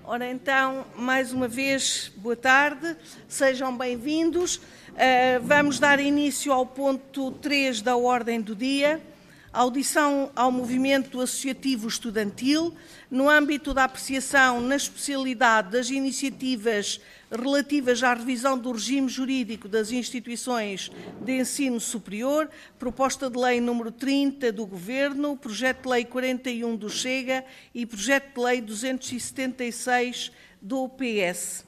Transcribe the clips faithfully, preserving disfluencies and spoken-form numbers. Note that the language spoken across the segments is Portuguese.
Ora então, mais uma vez, boa tarde, sejam bem-vindos. Uh, vamos dar início ao ponto três da ordem do dia, audição ao movimento associativo estudantil, no âmbito da apreciação na especialidade das iniciativas relativas à revisão do regime jurídico das instituições de ensino superior, proposta de lei número trinta do Governo, projeto de lei quarenta e um do Chega e projeto de lei duzentos e setenta e seis do P S.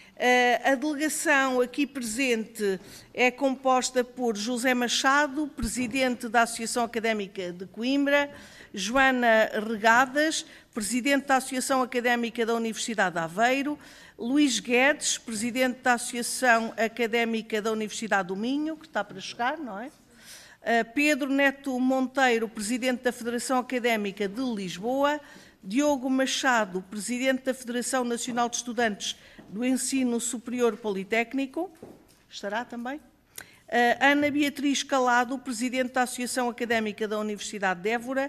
A delegação aqui presente é composta por José Machado, presidente da Associação Académica de Coimbra, Joana Regadas, presidente da Associação Académica da Universidade de Aveiro, Luís Guedes, presidente da Associação Académica da Universidade do Minho, que está para chegar, não é? Pedro Neto Monteiro, presidente da Federação Académica de Lisboa, Diogo Machado, presidente da Federação Nacional de Estudantes do Ensino Superior Politécnico, estará também. Ana Beatriz Calado, presidente da Associação Académica da Universidade de Évora,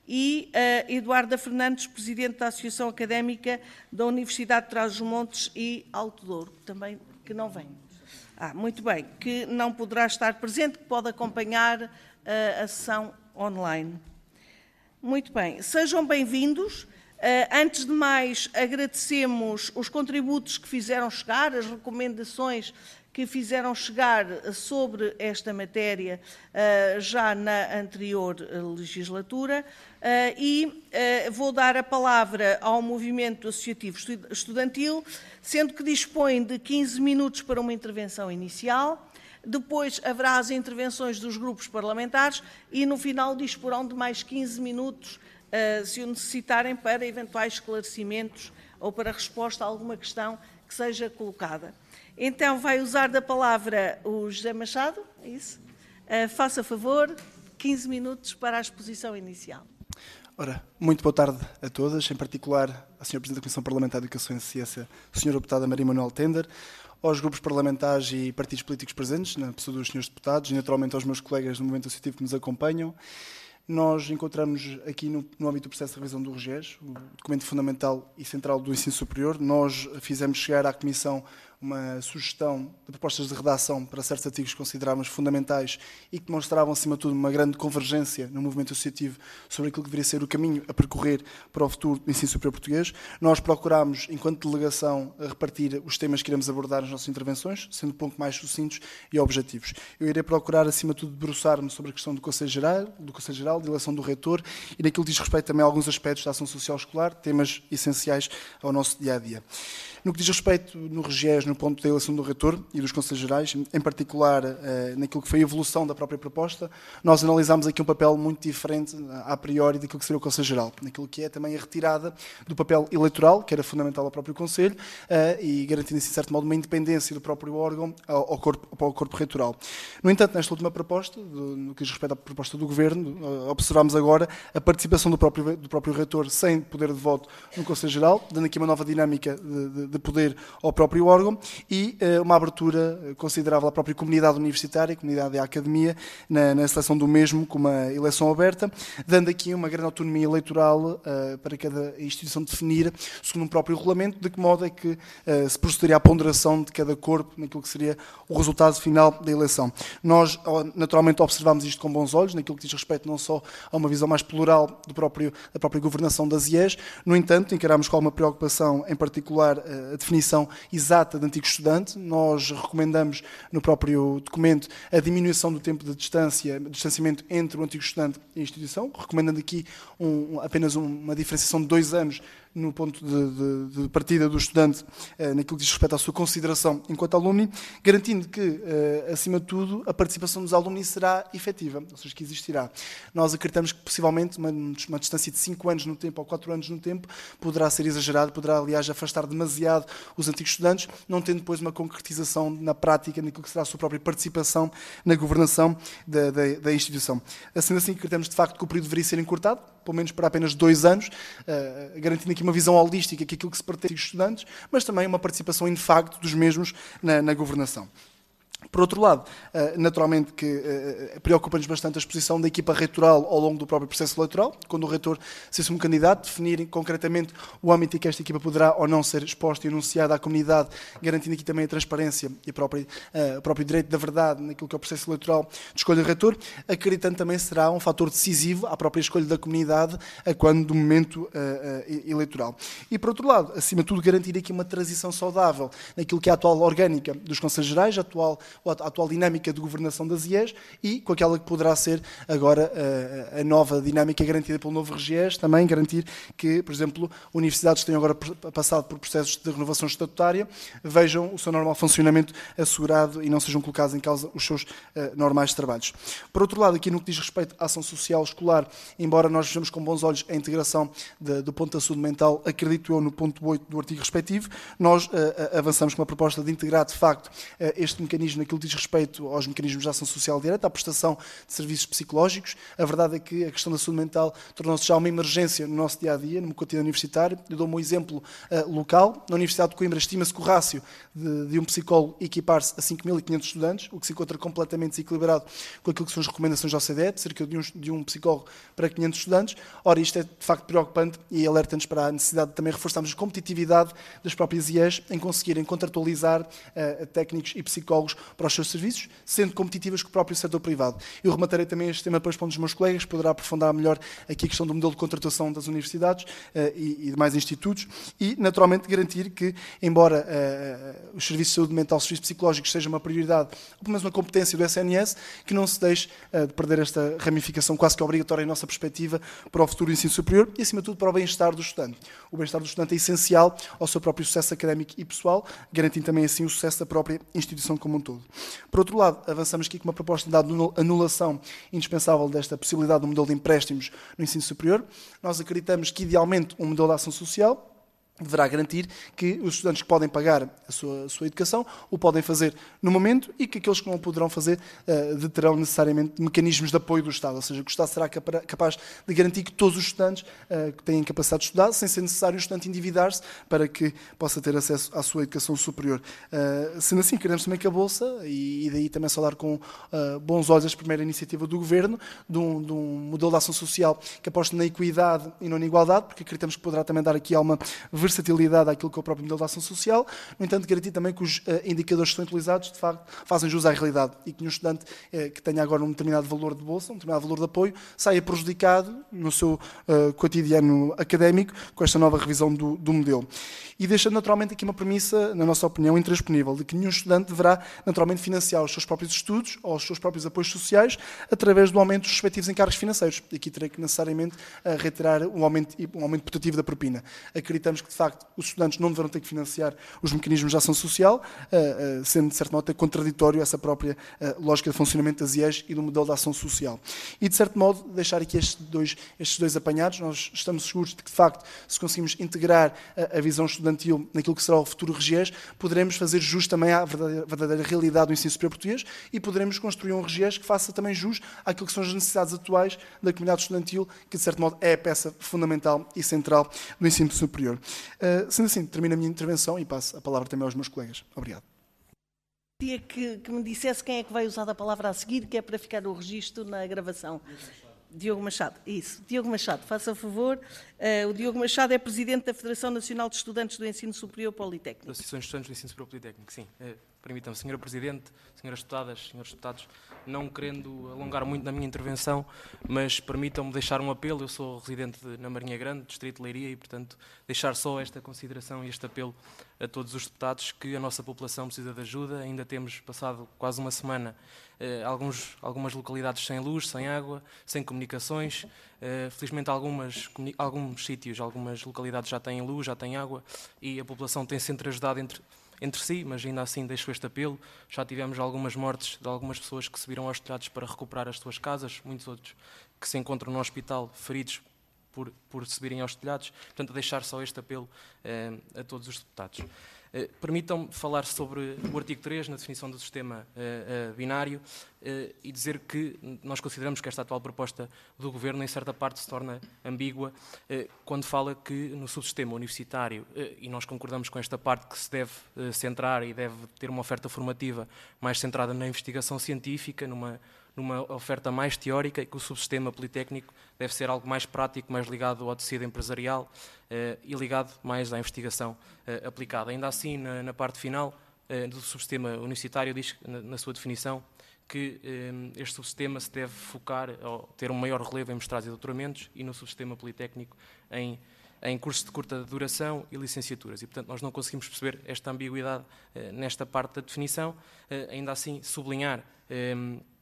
e uh, Eduarda Fernandes, presidente da Associação Académica da Universidade de Trás-os-Montes e Alto Douro, também que não vem. Ah, muito bem, que não poderá estar presente, que pode acompanhar uh, a sessão online. Muito bem, sejam bem-vindos. Uh, antes de mais, agradecemos os contributos que fizeram chegar, as recomendações que fizeram chegar sobre esta matéria uh, já na anterior legislatura uh, e uh, vou dar a palavra ao movimento associativo estudantil, sendo que dispõe de quinze minutos para uma intervenção inicial, depois haverá as intervenções dos grupos parlamentares e no final disporão de mais quinze minutos, uh, se o necessitarem, para eventuais esclarecimentos ou para resposta a alguma questão que seja colocada. Então, vai usar da palavra o José Machado, é isso? Uh, faça favor, quinze minutos para a exposição inicial. Ora, muito boa tarde a todas, em particular à senhora Presidente da Comissão Parlamentar de Educação e Ciência, senhora Deputada Maria Manuel Tender, aos grupos parlamentares e partidos políticos presentes, na pessoa dos senhores deputados, e naturalmente aos meus colegas do movimento associativo que nos acompanham. Nós encontramos aqui no, no âmbito do processo de revisão do REGES, o documento fundamental e central do ensino superior. Nós fizemos chegar à Comissão uma sugestão de propostas de redação para certos artigos que considerávamos fundamentais e que demonstravam, acima de tudo, uma grande convergência no movimento associativo sobre aquilo que deveria ser o caminho a percorrer para o futuro do ensino superior português. Nós procurámos, enquanto delegação, repartir os temas que iremos abordar nas nossas intervenções, sendo um pouco mais sucintos e objetivos. Eu irei procurar, acima de tudo, debruçar-me sobre a questão do Conselho Geral, do Conselho Geral, de eleição do reitor e daquilo que diz respeito também a alguns aspectos da ação social escolar, temas essenciais ao nosso dia-a-dia. No que diz respeito no REGES, no ponto da eleição do reitor e dos Conselhos Gerais, em particular eh, naquilo que foi a evolução da própria proposta, nós analisámos aqui um papel muito diferente, a priori, daquilo que seria o Conselho Geral, naquilo que é também a retirada do papel eleitoral, que era fundamental ao próprio Conselho, eh, e garantindo, assim, de certo modo, uma independência do próprio órgão ao, ao, corpo, ao corpo reitoral. No entanto, nesta última proposta, do, no que diz respeito à proposta do Governo, observámos agora a participação do próprio, do próprio reitor sem poder de voto no Conselho Geral, dando aqui uma nova dinâmica de, de de poder ao próprio órgão e uh, uma abertura considerável à própria comunidade universitária, comunidade da academia, na, na seleção do mesmo, com uma eleição aberta, dando aqui uma grande autonomia eleitoral uh, para cada instituição definir, segundo um próprio regulamento, de que modo é que uh, se procederia à ponderação de cada corpo naquilo que seria o resultado final da eleição. Nós, naturalmente, observamos isto com bons olhos, naquilo que diz respeito não só a uma visão mais plural do próprio, da própria governação das I E S, no entanto, encaramos com alguma preocupação, em particular, uh, a definição exata de antigo estudante. Nós recomendamos no próprio documento a diminuição do tempo de distância, distanciamento entre o antigo estudante e a instituição, recomendando aqui um, apenas uma diferenciação de dois anos no ponto de, de, de partida do estudante, eh, naquilo que diz respeito à sua consideração enquanto alumni, garantindo que, eh, acima de tudo, a participação dos alumni será efetiva, ou seja, que existirá. Nós acreditamos que, possivelmente, uma, uma distância de cinco anos no tempo ou quatro anos no tempo poderá ser exagerado, poderá, aliás, afastar demasiado os antigos estudantes, não tendo depois uma concretização na prática naquilo que será a sua própria participação na governação da, da, da instituição. Assim, assim, acreditamos, de facto, que o período deveria ser encurtado, pelo menos para apenas dois anos, uh, garantindo aqui uma visão holística que aquilo que se pretende dos estudantes, mas também uma participação em facto dos mesmos na, na governação. Por outro lado, naturalmente que preocupa-nos bastante a exposição da equipa reitoral ao longo do próprio processo eleitoral, quando o reitor se assume candidato, definir concretamente o âmbito em que esta equipa poderá ou não ser exposta e anunciada à comunidade, garantindo aqui também a transparência e a própria, a, o próprio direito da verdade naquilo que é o processo eleitoral de escolha do reitor, acreditando também será um fator decisivo à própria escolha da comunidade a quando do momento uh, uh, eleitoral. E, por outro lado, acima de tudo, garantir aqui uma transição saudável naquilo que é a atual orgânica dos Conselhos Gerais, a atual a atual dinâmica de governação das I E S e com aquela que poderá ser agora a, a nova dinâmica garantida pelo novo RGES, também garantir que, por exemplo, universidades que tenham agora passado por processos de renovação estatutária vejam o seu normal funcionamento assegurado e não sejam colocados em causa os seus uh, normais trabalhos. Por outro lado, aqui no que diz respeito à ação social escolar, embora nós vejamos com bons olhos a integração de, do ponto da saúde mental, acredito eu no ponto oito do artigo respectivo, nós uh, avançamos com uma proposta de integrar, de facto, uh, este mecanismo naquilo que diz respeito aos mecanismos de ação social direta, à prestação de serviços psicológicos. A verdade é que a questão da saúde mental tornou-se já uma emergência no nosso dia-a-dia, no meu cotidiano universitário. Eu dou-me um exemplo uh, local. Na Universidade de Coimbra estima-se que o rácio de, de um psicólogo equipar-se a cinco mil e quinhentos estudantes, o que se encontra completamente desequilibrado com aquilo que são as recomendações da O C D E, de cerca de um, de um psicólogo para quinhentos estudantes. Ora, isto é de facto preocupante e alerta-nos para a necessidade de também reforçarmos a competitividade das próprias I E S em conseguirem contratualizar uh, técnicos e psicólogos para os seus serviços, sendo competitivas com o próprio setor privado. Eu rematarei também este tema depois para um dos meus colegas, poderá aprofundar melhor aqui a questão do modelo de contratação das universidades uh, e, e demais institutos e, naturalmente, garantir que, embora uh, os serviços de saúde mental, os serviços psicológicos sejam uma prioridade, ou pelo menos uma competência do S N S, que não se deixe uh, de perder esta ramificação quase que obrigatória em nossa perspectiva para o futuro ensino superior e, acima de tudo, para o bem-estar do estudante. O bem-estar do estudante é essencial ao seu próprio sucesso académico e pessoal, garantindo também, assim, o sucesso da própria instituição como um todo. Por outro lado, avançamos aqui com uma proposta de anulação indispensável desta possibilidade do modelo de empréstimos no ensino superior. Nós acreditamos que, idealmente, um modelo de ação social deverá garantir que os estudantes que podem pagar a sua, a sua educação o podem fazer no momento e que aqueles que não o poderão fazer uh, terão necessariamente mecanismos de apoio do Estado, ou seja, que o Estado será capaz de garantir que todos os estudantes uh, que têm capacidade de estudar, sem ser necessário o estudante endividar-se para que possa ter acesso à sua educação superior. Uh, sendo assim, queremos também que a Bolsa, e, e daí também saudar com uh, bons olhos esta primeira iniciativa do Governo, de um, de um modelo de ação social que aposte na equidade e não na igualdade, porque acreditamos que poderá também dar aqui alguma versatilidade àquilo que é o próprio modelo de ação social, no entanto, garantir também que os uh, indicadores que são utilizados, de facto, fazem jus à realidade e que um estudante uh, que tenha agora um determinado valor de bolsa, um determinado valor de apoio, saia prejudicado no seu uh, cotidiano académico com esta nova revisão do, do modelo. E deixando naturalmente aqui uma premissa, na nossa opinião, intransponível, de que nenhum estudante deverá naturalmente financiar os seus próprios estudos ou os seus próprios apoios sociais através do aumento dos respectivos encargos financeiros. E aqui terei que necessariamente uh, reiterar um aumento, um aumento putativo da propina. Acreditamos que, de facto, os estudantes não deverão ter que financiar os mecanismos de ação social, uh, uh, sendo, de certo modo, contraditório essa própria uh, lógica de funcionamento das I E S e do modelo de ação social. E, de certo modo, deixar aqui estes dois, estes dois apanhados, nós estamos seguros de que, de facto, se conseguimos integrar a, a visão estudantil naquilo que será o futuro RGES, poderemos fazer jus também à verdadeira, verdadeira realidade do ensino superior português e poderemos construir um RGES que faça também jus àquilo que são as necessidades atuais da comunidade estudantil, que, de certo modo, é a peça fundamental e central do ensino superior. Uh, sendo assim, termino a minha intervenção e passo a palavra também aos meus colegas. Obrigado. Queria que, que me dissesse quem é que vai usar a palavra a seguir, que é para ficar o registro na gravação. Diogo Machado, isso. Diogo Machado, faça favor. Uh, o Diogo Machado é presidente da Federação Nacional de Estudantes do Ensino Superior Politécnico. Da Associação de Estudantes do Ensino Superior Politécnico, sim. Uh, Permitam-me, senhora Presidente, senhoras deputadas, senhores deputados, não querendo alongar muito na minha intervenção, mas permitam-me deixar um apelo. Eu sou residente de, na Marinha Grande, distrito de Leiria, e, portanto, deixar só esta consideração e este apelo a todos os deputados que a nossa população precisa de ajuda. Ainda temos passado quase uma semana eh, alguns, algumas localidades sem luz, sem água, sem comunicações. Eh, felizmente algumas, alguns sítios, algumas localidades já têm luz, já têm água, e a população tem sempre ajudado entre entre si, mas ainda assim deixo este apelo. Já tivemos algumas mortes de algumas pessoas que se viram aos telhados para recuperar as suas casas, muitos outros que se encontram no hospital feridos por, por se virem aos telhados. Portanto, deixar só este apelo eh, a todos os deputados. Uh, Permitam-me falar sobre o artigo três, na definição do sistema uh, uh, binário, uh, e dizer que nós consideramos que esta atual proposta do Governo, em certa parte, se torna ambígua uh, quando fala que no subsistema universitário, uh, e nós concordamos com esta parte, que se deve uh, centrar e deve ter uma oferta formativa mais centrada na investigação científica, numa numa oferta mais teórica, e que o subsistema politécnico deve ser algo mais prático, mais ligado ao tecido empresarial eh, e ligado mais à investigação eh, aplicada. Ainda assim, na, na parte final eh, do subsistema universitário, diz na, na sua definição que eh, este subsistema se deve focar, ou ter um maior relevo em mestrados e doutoramentos, e no subsistema politécnico em, em cursos de curta duração e licenciaturas. E, portanto, nós não conseguimos perceber esta ambiguidade eh, nesta parte da definição. Eh, ainda assim, sublinhar eh,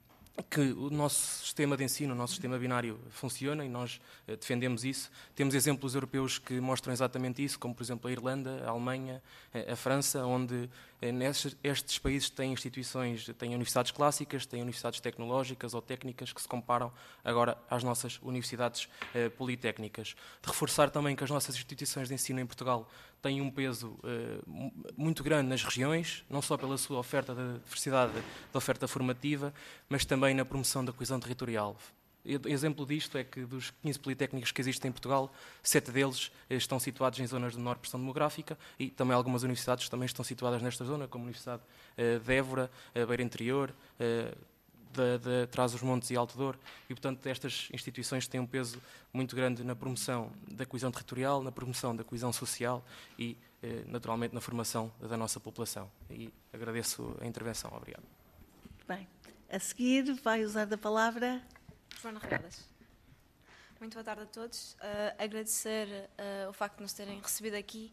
que o nosso sistema de ensino, o nosso sistema binário funciona, e nós uh, defendemos isso. Temos exemplos europeus que mostram exatamente isso, como por exemplo a Irlanda, a Alemanha, a, a França, onde uh, nestes, estes países têm instituições, têm universidades clássicas, têm universidades tecnológicas ou técnicas que se comparam agora às nossas universidades uh, politécnicas. De reforçar também que as nossas instituições de ensino em Portugal têm um peso uh, muito grande nas regiões, não só pela sua oferta de diversidade da oferta formativa, mas também na promoção da coesão territorial. Exemplo disto é que dos quinze politécnicos que existem em Portugal, sete deles estão situados em zonas de menor pressão demográfica, e também algumas universidades também estão situadas nesta zona, como a Universidade uh, de Évora, a Beira Interior, uh, de, de Trás-os-Montes e Alto Douro, e portanto estas instituições têm um peso muito grande na promoção da coesão territorial, na promoção da coesão social e eh, naturalmente na formação da nossa população. E agradeço a intervenção. Obrigado. Bem, a seguir vai usar da palavra Joana Redas. Muito boa tarde a todos. Uh, agradecer uh, o facto de nos terem recebido aqui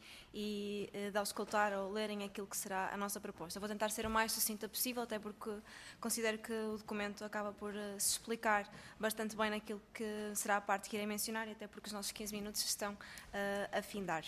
e uh, de auscultar ou lerem aquilo que será a nossa proposta. Vou tentar ser o mais sucinta possível, até porque considero que o documento acaba por uh, se explicar bastante bem naquilo que será a parte que irei mencionar, e até porque os nossos quinze minutos estão uh, a findar.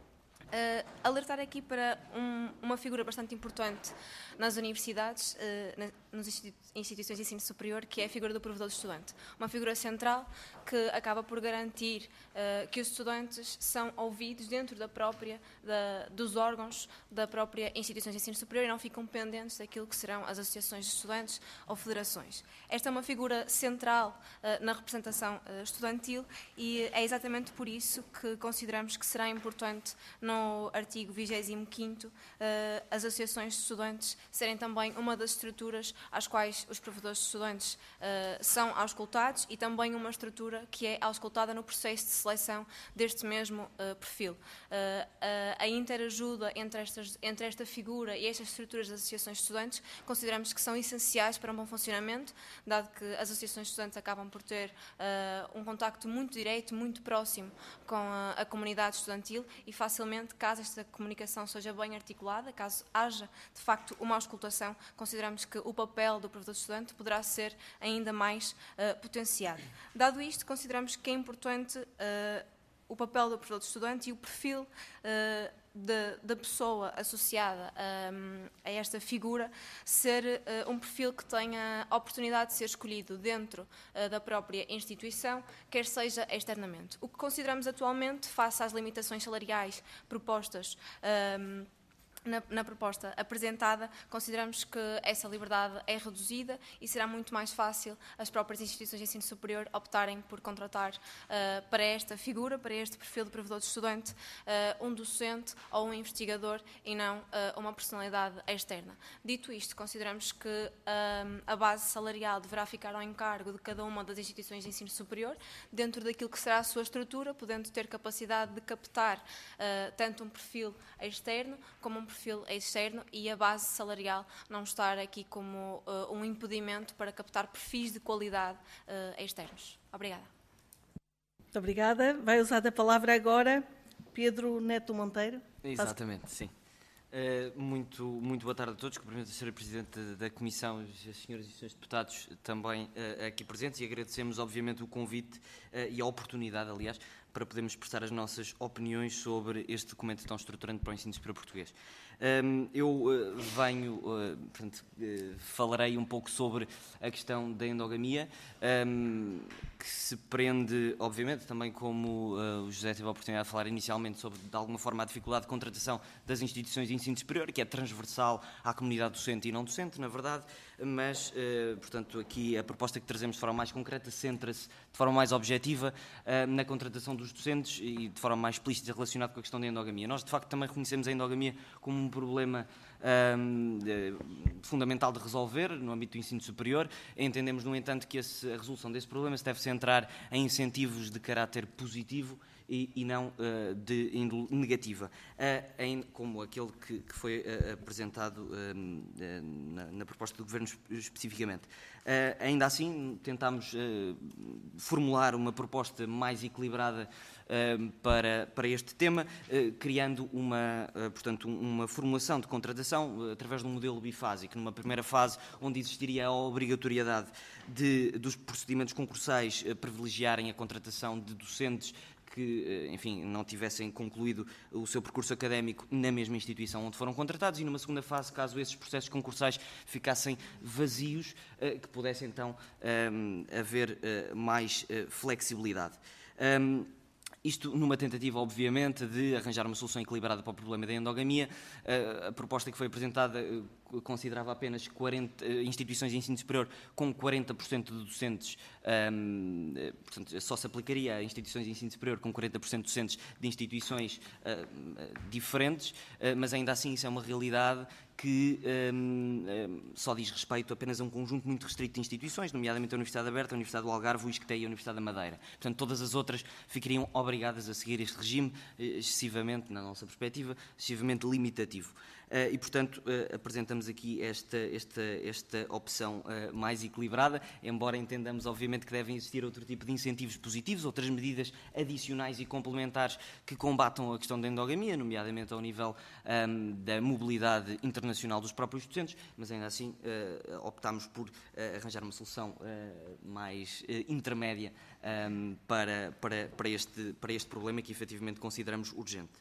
Uh, alertar aqui para um, uma figura bastante importante nas universidades, uh, na, nas institu instituições de ensino superior, que é a figura do provedor de estudante. Uma figura central que acaba por garantir uh, que os estudantes são ouvidos dentro da própria, da, dos órgãos da própria instituição de ensino superior, e não ficam pendentes daquilo que serão as associações de estudantes ou federações. Esta é uma figura central uh, na representação uh, estudantil, e é exatamente por isso que consideramos que será importante no no artigo vigésimo quinto, uh, as associações de estudantes serem também uma das estruturas às quais os provedores de estudantes uh, são auscultados, e também uma estrutura que é auscultada no processo de seleção deste mesmo uh, perfil. Uh, uh, a interajuda entre, estas, entre esta figura e estas estruturas das associações de estudantes consideramos que são essenciais para um bom funcionamento, dado que as associações de estudantes acabam por ter uh, um contacto muito direto, muito próximo com a, a comunidade estudantil, e facilmente, caso esta comunicação seja bem articulada, caso haja, de facto, uma auscultação, consideramos que o papel do provedor de estudante poderá ser ainda mais uh, potenciado. Dado isto, consideramos que é importante uh, o papel do provedor de estudante e o perfil uh, da, da pessoa associada um, a esta figura ser uh, um perfil que tenha a oportunidade de ser escolhido dentro uh, da própria instituição, quer seja externamente. O que consideramos atualmente, face às limitações salariais propostas um, Na, na proposta apresentada, consideramos que essa liberdade é reduzida e será muito mais fácil as próprias instituições de ensino superior optarem por contratar uh, para esta figura, para este perfil de provedor de estudante, uh, um docente ou um investigador, e não uh, uma personalidade externa. Dito isto, consideramos que um, a base salarial deverá ficar ao encargo de cada uma das instituições de ensino superior, dentro daquilo que será a sua estrutura, podendo ter capacidade de captar uh, tanto um perfil externo como um perfil externo, e a base salarial não estar aqui como uh, um impedimento para captar perfis de qualidade uh, externos. Obrigada. Muito obrigada. Vai usar a palavra agora Pedro Neto Monteiro. Exatamente, sim. Uh, muito, muito boa tarde a todos. Cumprimento a senhora Presidente da Comissão, as senhoras e senhores deputados também uh, aqui presentes, e agradecemos obviamente o convite uh, e a oportunidade, aliás, para podermos expressar as nossas opiniões sobre este documento tão estruturante para o ensino superior português. Eu venho, portanto, falarei um pouco sobre a questão da endogamia, que se prende, obviamente, também como o José teve a oportunidade de falar inicialmente sobre, de alguma forma, a dificuldade de contratação das instituições de ensino superior, que é transversal à comunidade docente e não docente, na verdade, mas, portanto, aqui a proposta que trazemos de forma mais concreta centra-se de forma mais objetiva na contratação dos docentes e de forma mais explícita relacionada com a questão da endogamia. Nós, de facto, também reconhecemos a endogamia como um problema um, de, fundamental de resolver no âmbito do ensino superior. Entendemos, no entanto, que esse, a resolução desse problema se deve centrar em incentivos de caráter positivo e, e não uh, de índole negativa, uh, em, como aquele que, que foi uh, apresentado uh, uh, na, na proposta do Governo especificamente. Uh, ainda assim, tentámos uh, formular uma proposta mais equilibrada uh, para, para este tema, uh, criando uma, uh, portanto, uma formulação de contratação uh, através de um modelo bifásico. Numa primeira fase, onde existiria a obrigatoriedade de, dos procedimentos concursais uh, privilegiarem a contratação de docentes que, enfim, não tivessem concluído o seu percurso académico na mesma instituição onde foram contratados, e numa segunda fase, caso esses processos concursais ficassem vazios, que pudesse então haver mais flexibilidade. Isto numa tentativa, obviamente, de arranjar uma solução equilibrada para o problema da endogamia. A proposta que foi apresentada considerava apenas quarenta instituições de ensino superior com quarenta por cento de docentes, um, portanto, só se aplicaria a instituições de ensino superior com quarenta por cento de docentes de instituições uh, diferentes, uh, mas ainda assim isso é uma realidade que um, um, só diz respeito apenas a um conjunto muito restrito de instituições, nomeadamente a Universidade Aberta, a Universidade do Algarve, o ISCTE e a Universidade da Madeira. Portanto, todas as outras ficariam obrigadas a seguir este regime, excessivamente, na nossa perspectiva, excessivamente limitativo. Uh, e, portanto, uh, apresentamos aqui esta, esta, esta opção uh, mais equilibrada, embora entendamos, obviamente, que devem existir outro tipo de incentivos positivos, outras medidas adicionais e complementares que combatam a questão da endogamia, nomeadamente ao nível um, da mobilidade internacional dos próprios docentes, mas ainda assim uh, optámos por uh, arranjar uma solução uh, mais uh, intermédia um, para, para, para, este, para este problema que efetivamente consideramos urgente.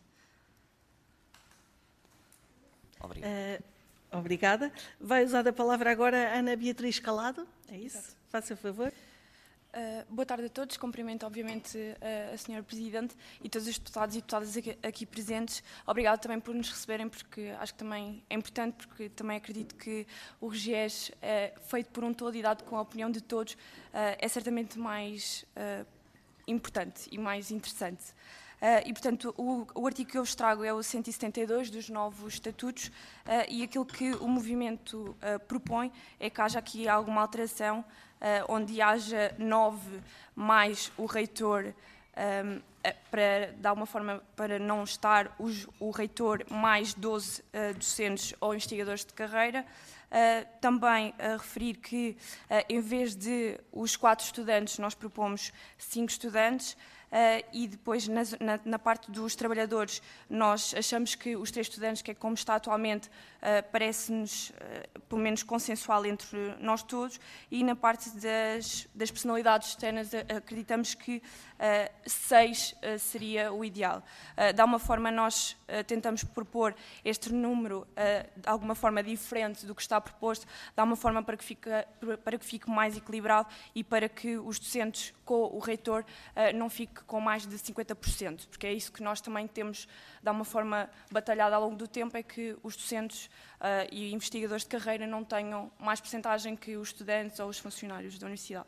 Obrigado. Uh, obrigada. Vai usar a palavra agora a Ana Beatriz Calado. É isso? Exato. Faça favor. Uh, boa tarde a todos. Cumprimento, obviamente, uh, a senhora Presidente e todos os deputados e deputadas aqui, aqui presentes. Obrigado também por nos receberem, porque acho que também é importante, porque também acredito que o RGES, uh, feito por um todo e dado com a opinião de todos, uh, é certamente mais uh, importante e mais interessante. Uh, e, portanto, o, o artigo que eu vos trago é o cento e setenta e dois dos novos estatutos, uh, e aquilo que o movimento uh, propõe é que haja aqui alguma alteração, uh, onde haja nove mais o reitor, um, para dar uma forma para não estar os, o reitor mais doze uh, docentes ou investigadores de carreira. Uh, também a referir que, uh, em vez de os quatro estudantes, nós propomos cinco estudantes. Uh, e depois, na, na, na parte dos trabalhadores, nós achamos que os três estudantes, que é como está atualmente, uh, parece-nos, uh, pelo menos, consensual entre nós todos, e na parte das, das personalidades externas, uh, acreditamos que uh, seis uh, seria o ideal. Uh, de alguma forma, nós uh, tentamos propor este número, uh, de alguma forma, diferente do que está proposto, de alguma forma para que fique, para que fique mais equilibrado e para que os docentes com o reitor uh, não fiquem com mais de cinquenta por cento, porque é isso que nós também temos, de uma forma batalhada ao longo do tempo, é que os docentes uh, e investigadores de carreira não tenham mais percentagem que os estudantes ou os funcionários da universidade.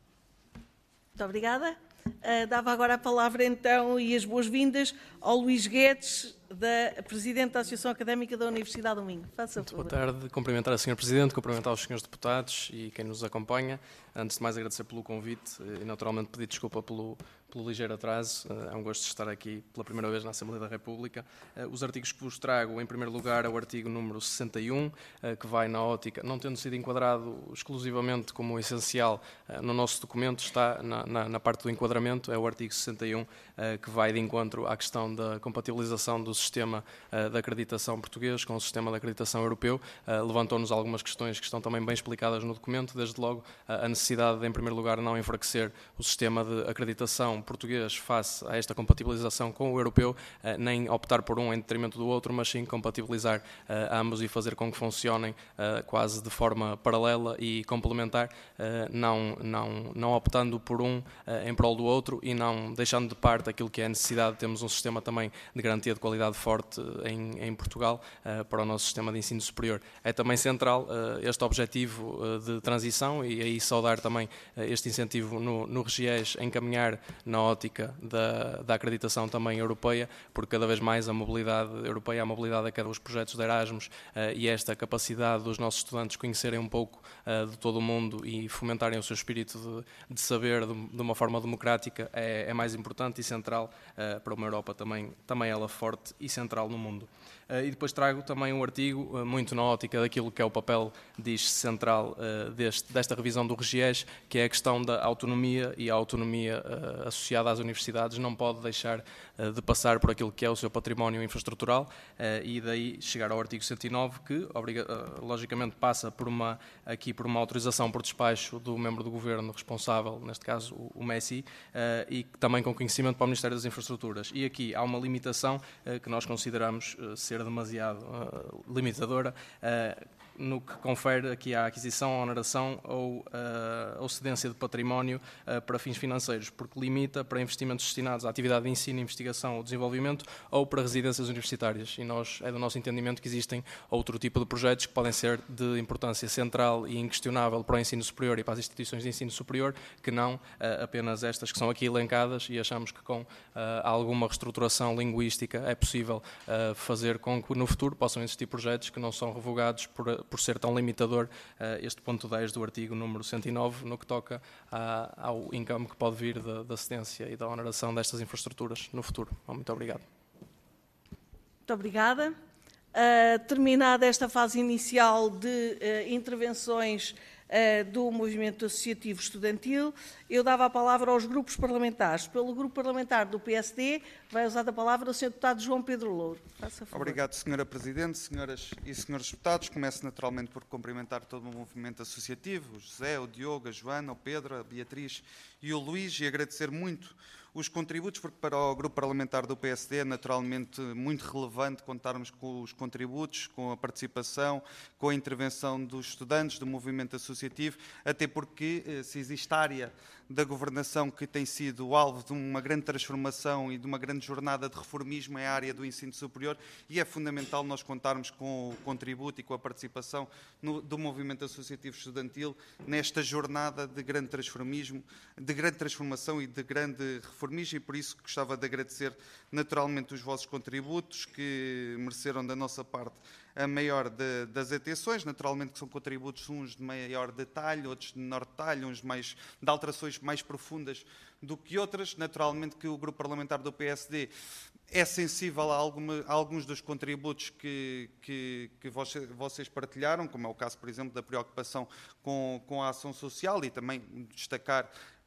Muito obrigada. Uh, dava agora a palavra, então, e as boas-vindas ao Luís Guedes, da Presidente da Associação Académica da Universidade do Minho. Faça favor. Boa tarde. Cumprimentar a senhora Presidente, cumprimentar os senhores deputados e quem nos acompanha. Antes de mais, agradecer pelo convite e, naturalmente, pedir desculpa pelo, pelo ligeiro atraso. É um gosto de estar aqui pela primeira vez na Assembleia da República. Os artigos que vos trago, em primeiro lugar, é o artigo número sessenta e um, que vai na ótica, não tendo sido enquadrado exclusivamente como essencial no nosso documento, está na, na, na parte do enquadramento, é o artigo sessenta e um, que vai de encontro à questão da compatibilização do sistema uh, de acreditação português, com o sistema de acreditação europeu. Uh, levantou-nos algumas questões que estão também bem explicadas no documento, desde logo uh, a necessidade de, em primeiro lugar, não enfraquecer o sistema de acreditação português face a esta compatibilização com o europeu, uh, nem optar por um em detrimento do outro, mas sim compatibilizar uh, ambos e fazer com que funcionem uh, quase de forma paralela e complementar, uh, não, não, não optando por um uh, em prol do outro e não deixando de parte aquilo que é a necessidade de termos um sistema também de garantia de qualidade forte em, em Portugal uh, para o nosso sistema de ensino superior. É também central uh, este objetivo uh, de transição e aí saudar também uh, este incentivo no, no RGES em caminhar na ótica da, da acreditação também europeia, porque cada vez mais a mobilidade europeia, a mobilidade a cada dos projetos de Erasmus uh, e esta capacidade dos nossos estudantes conhecerem um pouco uh, de todo o mundo e fomentarem o seu espírito de, de saber de, de uma forma democrática é, é mais importante e central uh, para uma Europa também, também ela forte e central no mundo. Uh, e depois trago também um artigo uh, muito na ótica daquilo que é o papel, diz central, uh, deste, desta revisão do RGES, que é a questão da autonomia, e a autonomia uh, associada às universidades não pode deixar uh, de passar por aquilo que é o seu património infraestrutural, uh, e daí chegar ao artigo cento e nove, que obriga, uh, logicamente passa por uma, aqui por uma autorização por despacho do membro do governo responsável, neste caso o, o Messi, uh, e também com conhecimento para o Ministério das Infraestruturas. E aqui há uma limitação uh, que nós consideramos uh, ser demasiado uh, limitadora, uh, no que confere aqui à aquisição, oneração ou, uh, ou cedência de património uh, para fins financeiros, porque limita para investimentos destinados à atividade de ensino, investigação ou desenvolvimento ou para residências universitárias. E nós, é do nosso entendimento que existem outro tipo de projetos que podem ser de importância central e inquestionável para o ensino superior e para as instituições de ensino superior, que não uh, apenas estas que são aqui elencadas, e achamos que com uh, alguma reestruturação linguística é possível uh, fazer com que no futuro possam existir projetos que não são revogados por por ser tão limitador uh, este ponto dez do artigo número cento e nove, no que toca a, ao income que pode vir da, da cedência e da oneração destas infraestruturas no futuro. Muito obrigado. Muito obrigada. Uh, terminada esta fase inicial de uh, intervenções uh, do movimento associativo estudantil, eu dava a palavra aos grupos parlamentares. Pelo grupo parlamentar do P S D, vai usar a palavra o senhor deputado João Pedro Louro. Faça favor. Obrigado, senhora Presidente, senhoras e senhores deputados. Começo naturalmente por cumprimentar todo o movimento associativo, o José, o Diogo, a Joana, o Pedro, a Beatriz e o Luís, e agradecer muito os contributos, porque para o grupo parlamentar do P S D é naturalmente muito relevante contarmos com os contributos, com a participação, com a intervenção dos estudantes, do movimento associativo, até porque se existe área da governação que tem sido alvo de uma grande transformação e de uma grande jornada de reformismo é a área do ensino superior, e é fundamental nós contarmos com o contributo e com a participação no, do movimento associativo estudantil nesta jornada de grande transformismo, de grande transformação e de grande reformismo, e por isso gostava de agradecer naturalmente os vossos contributos, que mereceram da nossa parte a maior de, das atenções, naturalmente que são contributos uns de maior detalhe, outros de menor detalhe, uns mais, de alterações mais profundas do que outras. Naturalmente que o grupo parlamentar do P S D é sensível a, alguma, a alguns dos contributos que, que, que vocês, vocês partilharam, como é o caso, por exemplo, da preocupação com, com a ação social, e também destacar,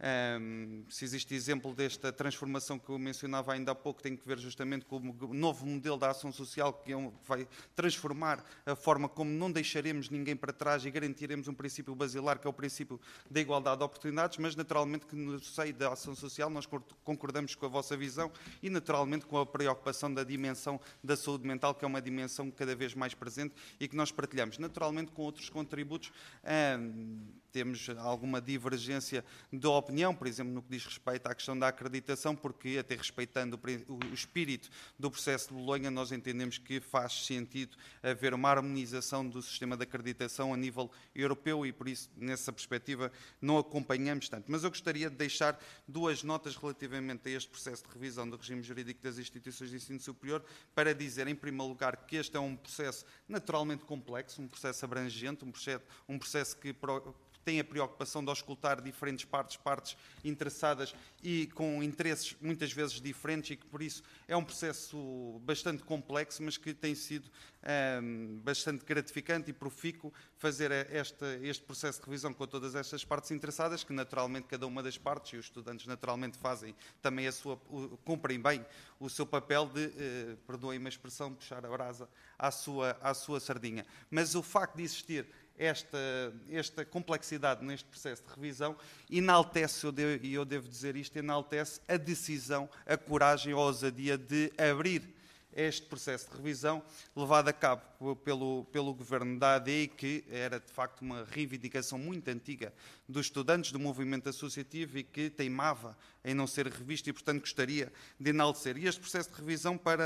um, se existe exemplo desta transformação que eu mencionava ainda há pouco, tem que ver justamente com o novo modelo da ação social, que é um, vai transformar a forma como não deixaremos ninguém para trás e garantiremos um princípio basilar, que é o princípio da igualdade de oportunidades, mas naturalmente que no seio da ação social nós concordamos com a vossa visão e naturalmente com a preocupação da dimensão da saúde mental, que é uma dimensão cada vez mais presente e que nós partilhamos. Naturalmente, com outros contributos, hum, temos alguma divergência de opinião, por exemplo, no que diz respeito à questão da acreditação, porque, até respeitando o, o espírito do processo de Bolonha, nós entendemos que faz sentido haver uma harmonização do sistema de acreditação a nível europeu e, por isso, nessa perspectiva, não acompanhamos tanto. Mas eu gostaria de deixar duas notas relativamente a este processo de revisão do regime jurídico das instituições de ensino superior, para dizer, em primeiro lugar, que este é um processo naturalmente complexo, um processo abrangente, um processo, um processo que tem a preocupação de auscultar diferentes partes, partes interessadas e com interesses muitas vezes diferentes e que por isso é um processo bastante complexo, mas que tem sido um, bastante gratificante e profícuo fazer este, este processo de revisão com todas estas partes interessadas, que naturalmente cada uma das partes, e os estudantes naturalmente fazem também a sua, cumprem bem o seu papel de, eh, perdoem-me a expressão, puxar a brasa à sua, à sua sardinha. Mas o facto de existir esta, esta complexidade neste processo de revisão enaltece, e eu devo dizer isto, enaltece a decisão, a coragem, a ousadia de abrir este processo de revisão levado a cabo pelo, pelo Governo da A D, que era de facto uma reivindicação muito antiga dos estudantes do movimento associativo e que teimava em não ser revisto e, portanto, gostaria de enaltecer. E este processo de revisão para,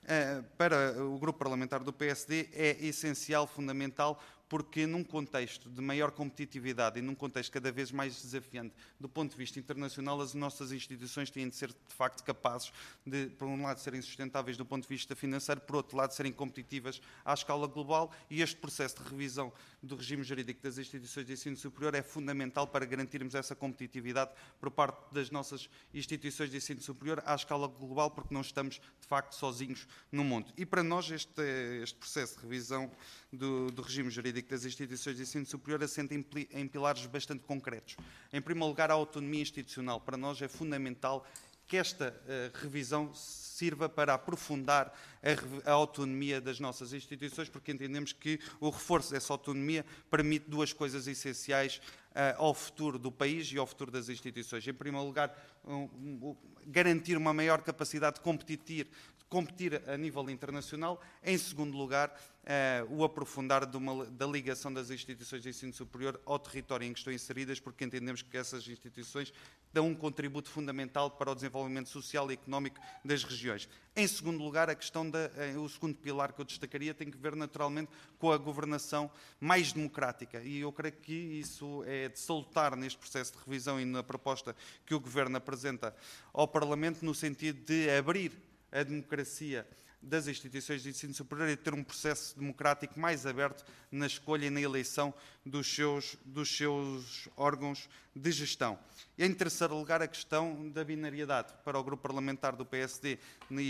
para o grupo parlamentar do P S D é essencial, fundamental, porque num contexto de maior competitividade e num contexto cada vez mais desafiante do ponto de vista internacional, as nossas instituições têm de ser, de facto, capazes de, por um lado, serem sustentáveis do ponto de vista financeiro, por outro lado, serem competitivas à escala global, e este processo de revisão do regime jurídico das instituições de ensino superior é fundamental para garantirmos essa competitividade por parte das nossas instituições de ensino superior à escala global, porque não estamos, de facto, sozinhos no mundo. E para nós este, este processo de revisão do, do regime jurídico das instituições de ensino superior assenta em, em pilares bastante concretos. Em primeiro lugar, a autonomia institucional. Para nós é fundamental que esta uh, revisão sirva para aprofundar a, a autonomia das nossas instituições, porque entendemos que o reforço dessa autonomia permite duas coisas essenciais uh, ao futuro do país e ao futuro das instituições. Em primeiro lugar, um, um, garantir uma maior capacidade de competir, de competir a nível internacional. Em segundo lugar, uh, o aprofundar de uma, da ligação das instituições de ensino superior ao território em que estão inseridas, porque entendemos que essas instituições dão um contributo fundamental para o desenvolvimento social e económico das regiões. Em segundo lugar, a questão da, o segundo pilar que eu destacaria tem que ver naturalmente com a governação mais democrática, e eu creio que isso é de salutar neste processo de revisão e na proposta que o Governo apresenta ao Parlamento, no sentido de abrir a democracia das instituições de ensino superior e ter um processo democrático mais aberto na escolha e na eleição dos seus, dos seus órgãos de gestão. E, em terceiro lugar, a questão da binariedade. Para o grupo parlamentar do P S D,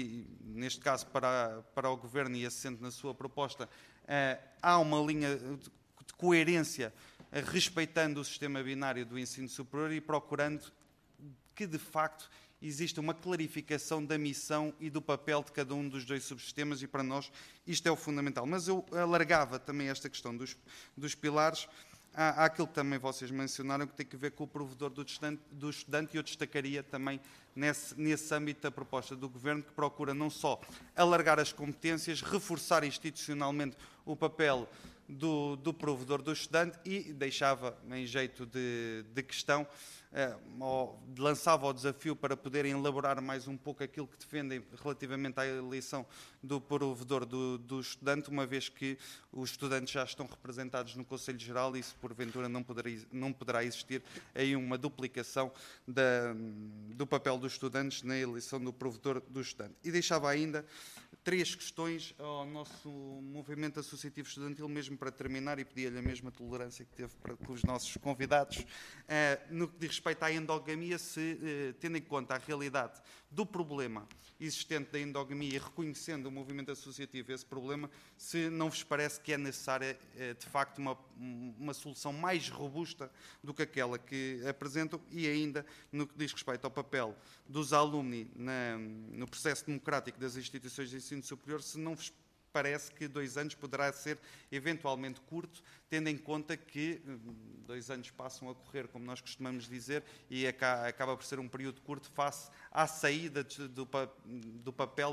neste caso para, para o Governo e assente na sua proposta, há uma linha de coerência respeitando o sistema binário do ensino superior e procurando que, de facto, existe uma clarificação da missão e do papel de cada um dos dois subsistemas, e para nós isto é o fundamental. Mas eu alargava também esta questão dos, dos pilares à, àquilo que também vocês mencionaram, que tem a ver com o provedor do estudante, do estudante e eu destacaria também nesse, nesse âmbito a proposta do Governo, que procura não só alargar as competências, reforçar institucionalmente o papel do, do provedor do estudante e deixava, em jeito de, de questão, eh, lançava o desafio para poderem elaborar mais um pouco aquilo que defendem relativamente à eleição do provedor do, do estudante, uma vez que os estudantes já estão representados no Conselho Geral e se porventura não poderá, não poderá existir aí uma duplicação da, do papel dos estudantes na eleição do provedor do estudante. E deixava ainda três questões ao nosso movimento associativo estudantil, mesmo para terminar, e pedia-lhe a mesma tolerância que teve para com os nossos convidados, eh, no que diz respeito à endogamia, se, eh, tendo em conta a realidade do problema existente da endogamia e reconhecendo o movimento associativo esse problema, se não vos parece que é necessária, eh, de facto, uma, uma solução mais robusta do que aquela que apresentam, e ainda no que diz respeito ao papel dos alumni na, no processo democrático das instituições de ensino superior, se não vos parece que dois anos poderá ser eventualmente curto, tendo em conta que dois anos passam a correr, como nós costumamos dizer, e acaba por ser um período curto face à saída do, do papel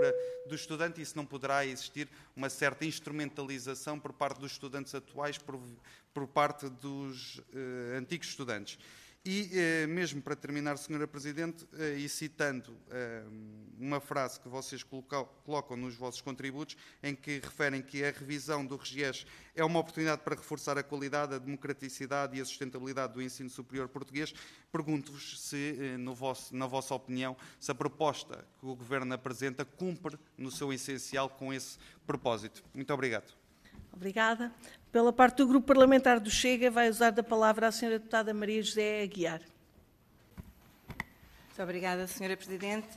do estudante, e isso não poderá existir uma certa instrumentalização por parte dos estudantes atuais, por, por parte dos uh, antigos estudantes. E, eh, mesmo para terminar, senhora Presidente, eh, e citando eh, uma frase que vocês colocam, colocam nos vossos contributos, em que referem que a revisão do REGES é uma oportunidade para reforçar a qualidade, a democraticidade e a sustentabilidade do ensino superior português, pergunto-vos se, eh, no vosso, na vossa opinião, se a proposta que o Governo apresenta cumpre, no seu essencial, com esse propósito. Muito obrigado. Obrigada. Pela parte do Grupo Parlamentar do Chega, vai usar da palavra a senhora deputada Maria José Aguiar. Muito obrigada, senhora Presidente,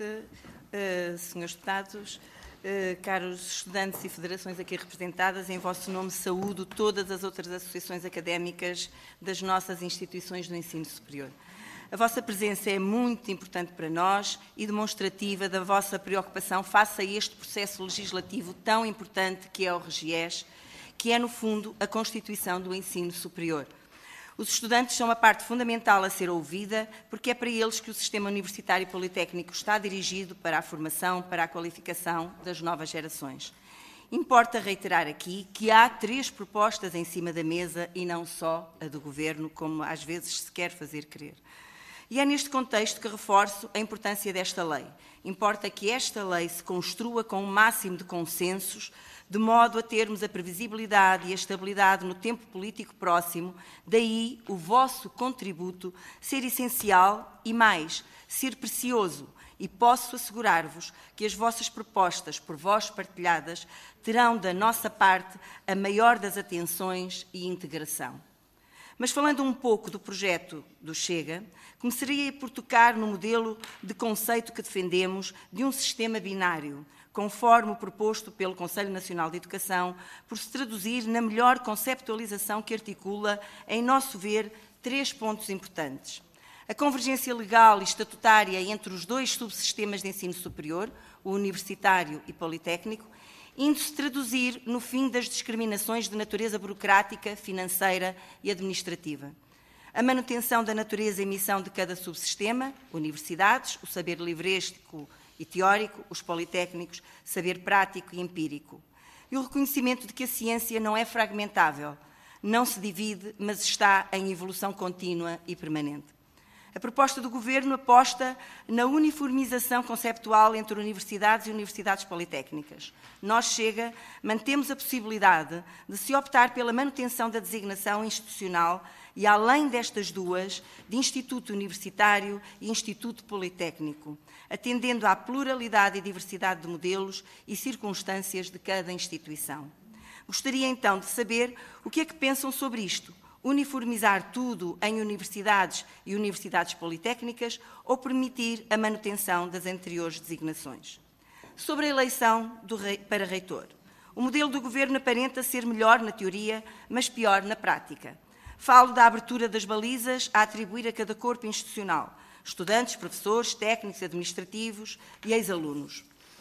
uh, senhores deputados, uh, caros estudantes e federações aqui representadas, em vosso nome saúdo todas as outras associações académicas das nossas instituições do ensino superior. A vossa presença é muito importante para nós e demonstrativa da vossa preocupação face a este processo legislativo tão importante que é o REGIES, que é, no fundo, a constituição do ensino superior. Os estudantes são a parte fundamental a ser ouvida, porque é para eles que o sistema universitário e politécnico está dirigido para a formação, para a qualificação das novas gerações. Importa reiterar aqui que há três propostas em cima da mesa e não só a do Governo, como às vezes se quer fazer crer. E é neste contexto que reforço a importância desta lei. Importa que esta lei se construa com o máximo de consensos, de modo a termos a previsibilidade e a estabilidade no tempo político próximo, daí o vosso contributo ser essencial e mais, ser precioso, e posso assegurar-vos que as vossas propostas, por vós partilhadas, terão da nossa parte a maior das atenções e integração. Mas falando um pouco do projeto do Chega, começaria por tocar no modelo de conceito que defendemos de um sistema binário, conforme o proposto pelo Conselho Nacional de Educação, por se traduzir na melhor conceptualização que articula, em nosso ver, três pontos importantes. A convergência legal e estatutária entre os dois subsistemas de ensino superior, o universitário e politécnico, indo-se traduzir no fim das discriminações de natureza burocrática, financeira e administrativa. A manutenção da natureza e missão de cada subsistema, universidades, o saber livresco e teórico, os politécnicos, saber prático e empírico. E o reconhecimento de que a ciência não é fragmentável, não se divide, mas está em evolução contínua e permanente. A proposta do Governo aposta na uniformização conceptual entre universidades e universidades politécnicas. Nós, Chega, mantemos a possibilidade de se optar pela manutenção da designação institucional e, além destas duas, de Instituto Universitário e Instituto Politécnico, atendendo à pluralidade e diversidade de modelos e circunstâncias de cada instituição. Gostaria, então, de saber o que é que pensam sobre isto. Uniformizar tudo em universidades e universidades politécnicas ou permitir a manutenção das anteriores designações. Sobre a eleição do rei, para reitor. O modelo do Governo aparenta ser melhor na teoria, mas pior na prática. Falo da abertura das balizas a atribuir a cada corpo institucional, estudantes, professores, técnicos, administrativos e ex-alunos.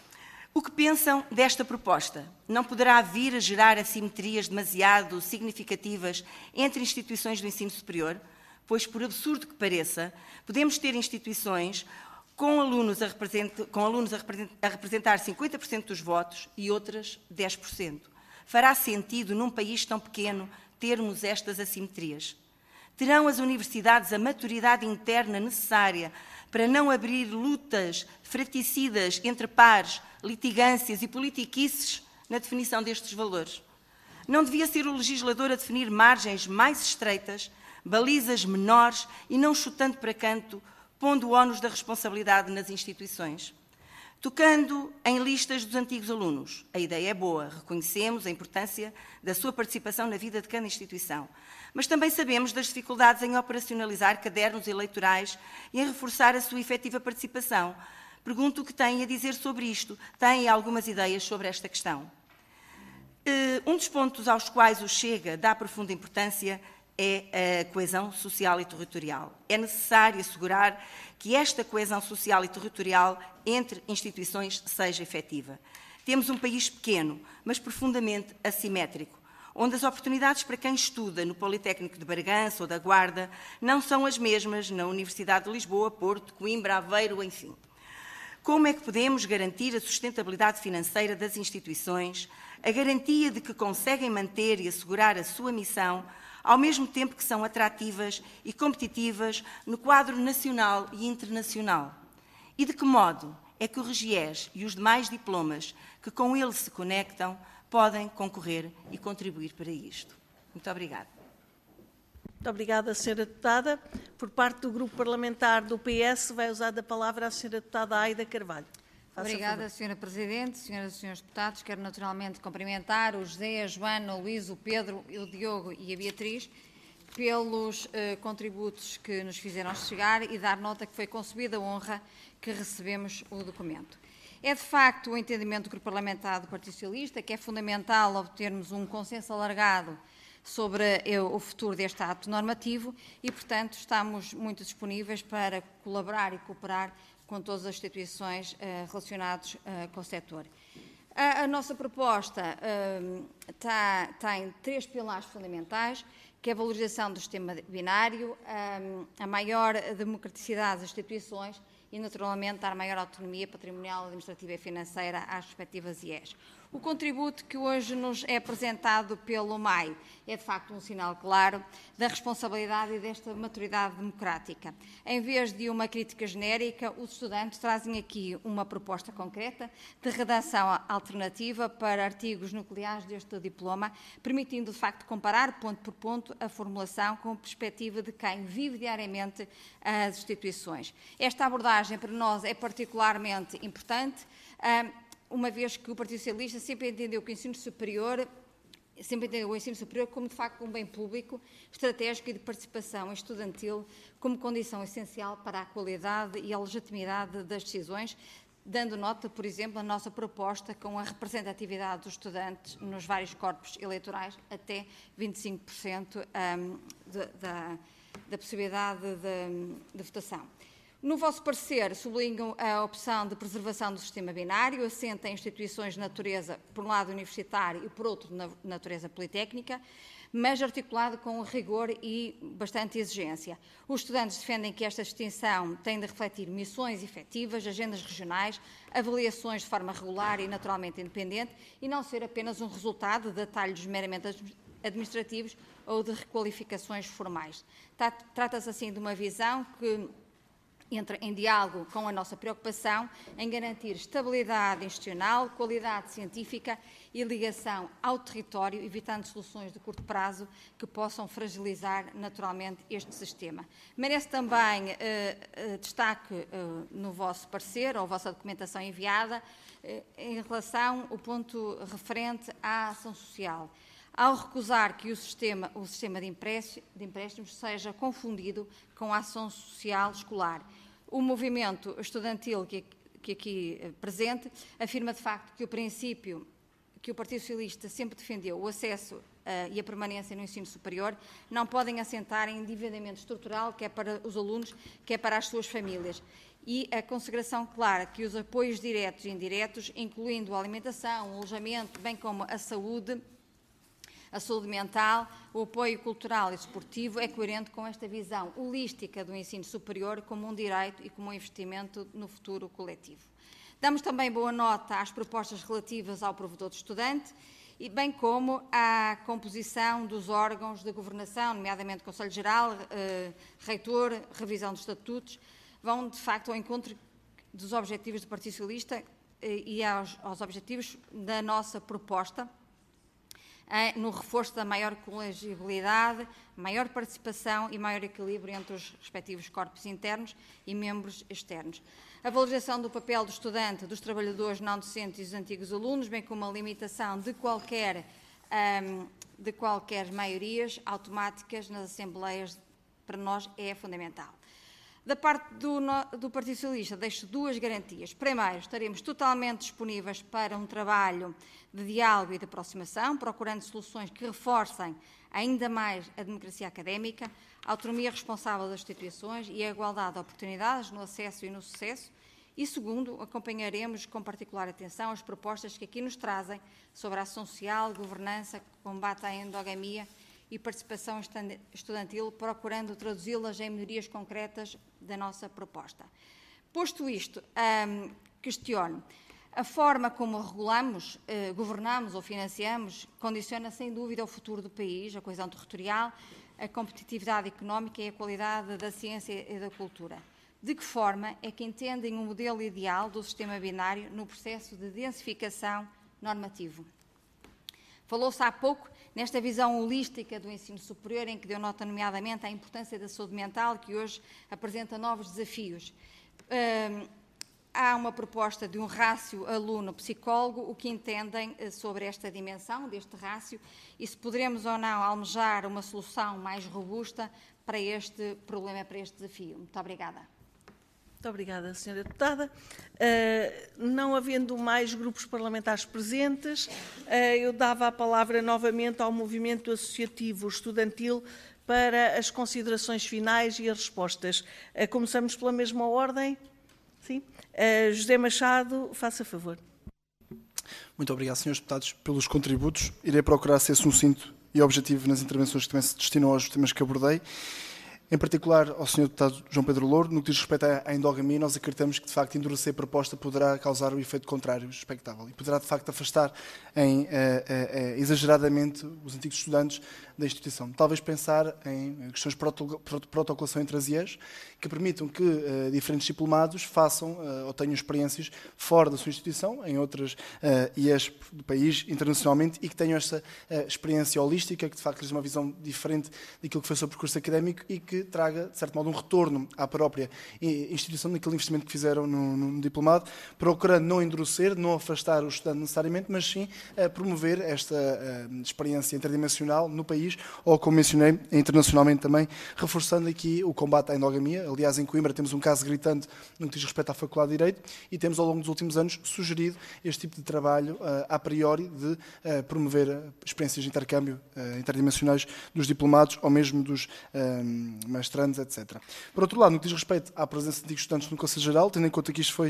O que pensam desta proposta? Não poderá vir a gerar assimetrias demasiado significativas entre instituições do ensino superior? Pois, por absurdo que pareça, podemos ter instituições com alunos a, com alunos a, a representar cinquenta por cento dos votos e outras dez por cento. Fará sentido, num país tão pequeno, termos estas assimetrias? Terão as universidades a maturidade interna necessária para não abrir lutas fraticidas entre pares, litigâncias e politiquices na definição destes valores? Não devia ser o legislador a definir margens mais estreitas, balizas menores e não chutando para canto, pondo o ónus da responsabilidade nas instituições? Tocando em listas dos antigos alunos, a ideia é boa, reconhecemos a importância da sua participação na vida de cada instituição, mas também sabemos das dificuldades em operacionalizar cadernos eleitorais e em reforçar a sua efetiva participação. Pergunto o que têm a dizer sobre isto. Têm algumas ideias sobre esta questão? Um dos pontos aos quais o Chega dá profunda importância é a coesão social e territorial. É necessário assegurar que esta coesão social e territorial entre instituições seja efetiva. Temos um país pequeno, mas profundamente assimétrico, onde as oportunidades para quem estuda no Politécnico de Bragança ou da Guarda não são as mesmas na Universidade de Lisboa, Porto, Coimbra, Aveiro, enfim. Como é que podemos garantir a sustentabilidade financeira das instituições, a garantia de que conseguem manter e assegurar a sua missão, ao mesmo tempo que são atrativas e competitivas no quadro nacional e internacional? E de que modo é que o REGIES e os demais diplomas que com ele se conectam podem concorrer e contribuir para isto? Muito obrigada. Muito obrigada, senhora deputada. Por parte do Grupo Parlamentar do P S, vai usar a palavra a senhora deputada Aida Carvalho. Obrigada, senhora Presidente, senhoras e senhores deputados. Quero naturalmente cumprimentar o José, a Joana, o Luís, o Pedro, o Diogo e a Beatriz pelos eh, contributos que nos fizeram chegar e dar nota que foi concebida a honra que recebemos o documento. É de facto o entendimento do Grupo Parlamentar do Partido Socialista que é fundamental obtermos um consenso alargado sobre eh, o futuro deste ato normativo e, portanto, estamos muito disponíveis para colaborar e cooperar com todas as instituições eh, relacionadas eh, com o setor. A, a nossa proposta eh, tá, tem três pilares fundamentais, que é a valorização do sistema binário, a, a maior democraticidade das instituições e, naturalmente, dar maior autonomia patrimonial, administrativa e financeira às respectivas I E S. O contributo que hoje nos é apresentado pelo M A I é, de facto, um sinal claro da responsabilidade e desta maturidade democrática. Em vez de uma crítica genérica, os estudantes trazem aqui uma proposta concreta de redação alternativa para artigos nucleares deste diploma, permitindo, de facto, comparar ponto por ponto a formulação com a perspectiva de quem vive diariamente as instituições. Esta abordagem, para nós, é particularmente importante, uma vez que o Partido Socialista sempre entendeu que o ensino superior, sempre entendeu o ensino superior como, de facto, um bem público, estratégico e de participação estudantil como condição essencial para a qualidade e a legitimidade das decisões, dando nota, por exemplo, a nossa proposta com a representatividade dos estudantes nos vários corpos eleitorais até vinte e cinco por cento um, de, da, da possibilidade de, de votação. No vosso parecer, sublinham a opção de preservação do sistema binário, assenta em instituições de natureza, por um lado, universitária e, por outro, na natureza politécnica, mas articulado com rigor e bastante exigência. Os estudantes defendem que esta distinção tem de refletir missões efetivas, agendas regionais, avaliações de forma regular e naturalmente independente e não ser apenas um resultado de atalhos meramente administrativos ou de requalificações formais. Trata-se, assim, de uma visão que entra em diálogo com a nossa preocupação em garantir estabilidade institucional, qualidade científica e ligação ao território, evitando soluções de curto prazo que possam fragilizar naturalmente este sistema. Merece também eh, eh, destaque eh, no vosso parecer ou vossa documentação enviada eh, em relação ao ponto referente à ação social, ao recusar que o sistema, o sistema de empréstimos seja confundido com a ação social escolar. O movimento estudantil que, que aqui eh, presente afirma de facto que o princípio que o Partido Socialista sempre defendeu, o acesso uh, e a permanência no ensino superior, não podem assentar em endividamento estrutural, quer para os alunos, quer para as suas famílias. E a consagração clara que os apoios diretos e indiretos, incluindo a alimentação, o alojamento, bem como a saúde, a saúde mental, o apoio cultural e desportivo é coerente com esta visão holística do ensino superior como um direito e como um investimento no futuro coletivo. Damos também boa nota às propostas relativas ao provedor do estudante, e bem como à composição dos órgãos de governação, nomeadamente Conselho Geral, eh, Reitor, revisão dos estatutos, vão de facto ao encontro dos objetivos do Partido Socialista eh, e aos, aos objetivos da nossa proposta, no reforço da maior colegibilidade, maior participação e maior equilíbrio entre os respectivos corpos internos e membros externos. A valorização do papel do estudante, dos trabalhadores não docentes e dos antigos alunos, bem como a limitação de qualquer, um, de qualquer maiorias automáticas nas assembleias, para nós é fundamental. Da parte do, do Partido Socialista, deixo duas garantias. Primeiro, estaremos totalmente disponíveis para um trabalho de diálogo e de aproximação, procurando soluções que reforcem ainda mais a democracia académica, a autonomia responsável das instituições e a igualdade de oportunidades no acesso e no sucesso. E, segundo, acompanharemos com particular atenção as propostas que aqui nos trazem sobre a ação social, governança, combate à endogamia e participação estudantil, procurando traduzi-las em melhorias concretas da nossa proposta. Posto isto, um, questiono, a forma como regulamos, eh, governamos ou financiamos condiciona sem dúvida o futuro do país, a coesão territorial, a competitividade económica e a qualidade da ciência e da cultura. De que forma é que entendem o modelo ideal do sistema binário no processo de densificação normativo? Falou-se há pouco nesta visão holística do ensino superior, em que deu nota nomeadamente à importância da saúde mental, que hoje apresenta novos desafios. há uma proposta de um rácio aluno-psicólogo. O que entendem sobre esta dimensão, deste rácio, e se poderemos ou não almejar uma solução mais robusta para este problema, para este desafio. Muito obrigada. Muito obrigada, senhora Deputada. Uh, não havendo mais grupos parlamentares presentes, uh, eu dava a palavra novamente ao movimento associativo estudantil para as considerações finais e as respostas. Uh, começamos pela mesma ordem. Sim. Uh, José Machado, faça favor. Muito obrigado, senhores deputados, pelos contributos. Irei procurar ser sucinto e objetivo nas intervenções que também se destinam aos temas que abordei. Em particular, ao senhor Deputado João Pedro Louro, no que diz respeito à endogamia, nós acreditamos que, de facto, endurecer a proposta poderá causar o efeito contrário expectável e poderá, de facto, afastar em, eh, eh, exageradamente os antigos estudantes da instituição. Talvez pensar em questões de protocolação entre as I E S que permitam que uh, diferentes diplomados façam uh, ou tenham experiências fora da sua instituição, em outras uh, I E S do país, internacionalmente, e que tenham esta uh, experiência holística, que de facto lhes uma visão diferente daquilo que foi o seu percurso académico e que traga, de certo modo, um retorno à própria instituição naquele investimento que fizeram no, no diplomado, procurando não endurecer, não afastar o estudante necessariamente, mas sim uh, promover esta uh, experiência interdimensional no país, ou, como mencionei, internacionalmente também, reforçando aqui o combate à endogamia. Aliás, em Coimbra temos um caso gritante no que diz respeito à Faculdade de Direito e temos, ao longo dos últimos anos, sugerido este tipo de trabalho uh, a priori de uh, promover uh, experiências de intercâmbio uh, interdimensionais dos diplomados ou mesmo dos uh, mestrandos, etcétera. Por outro lado, no que diz respeito à presença de antigos estudantes no Conselho Geral, tendo em conta que isto foi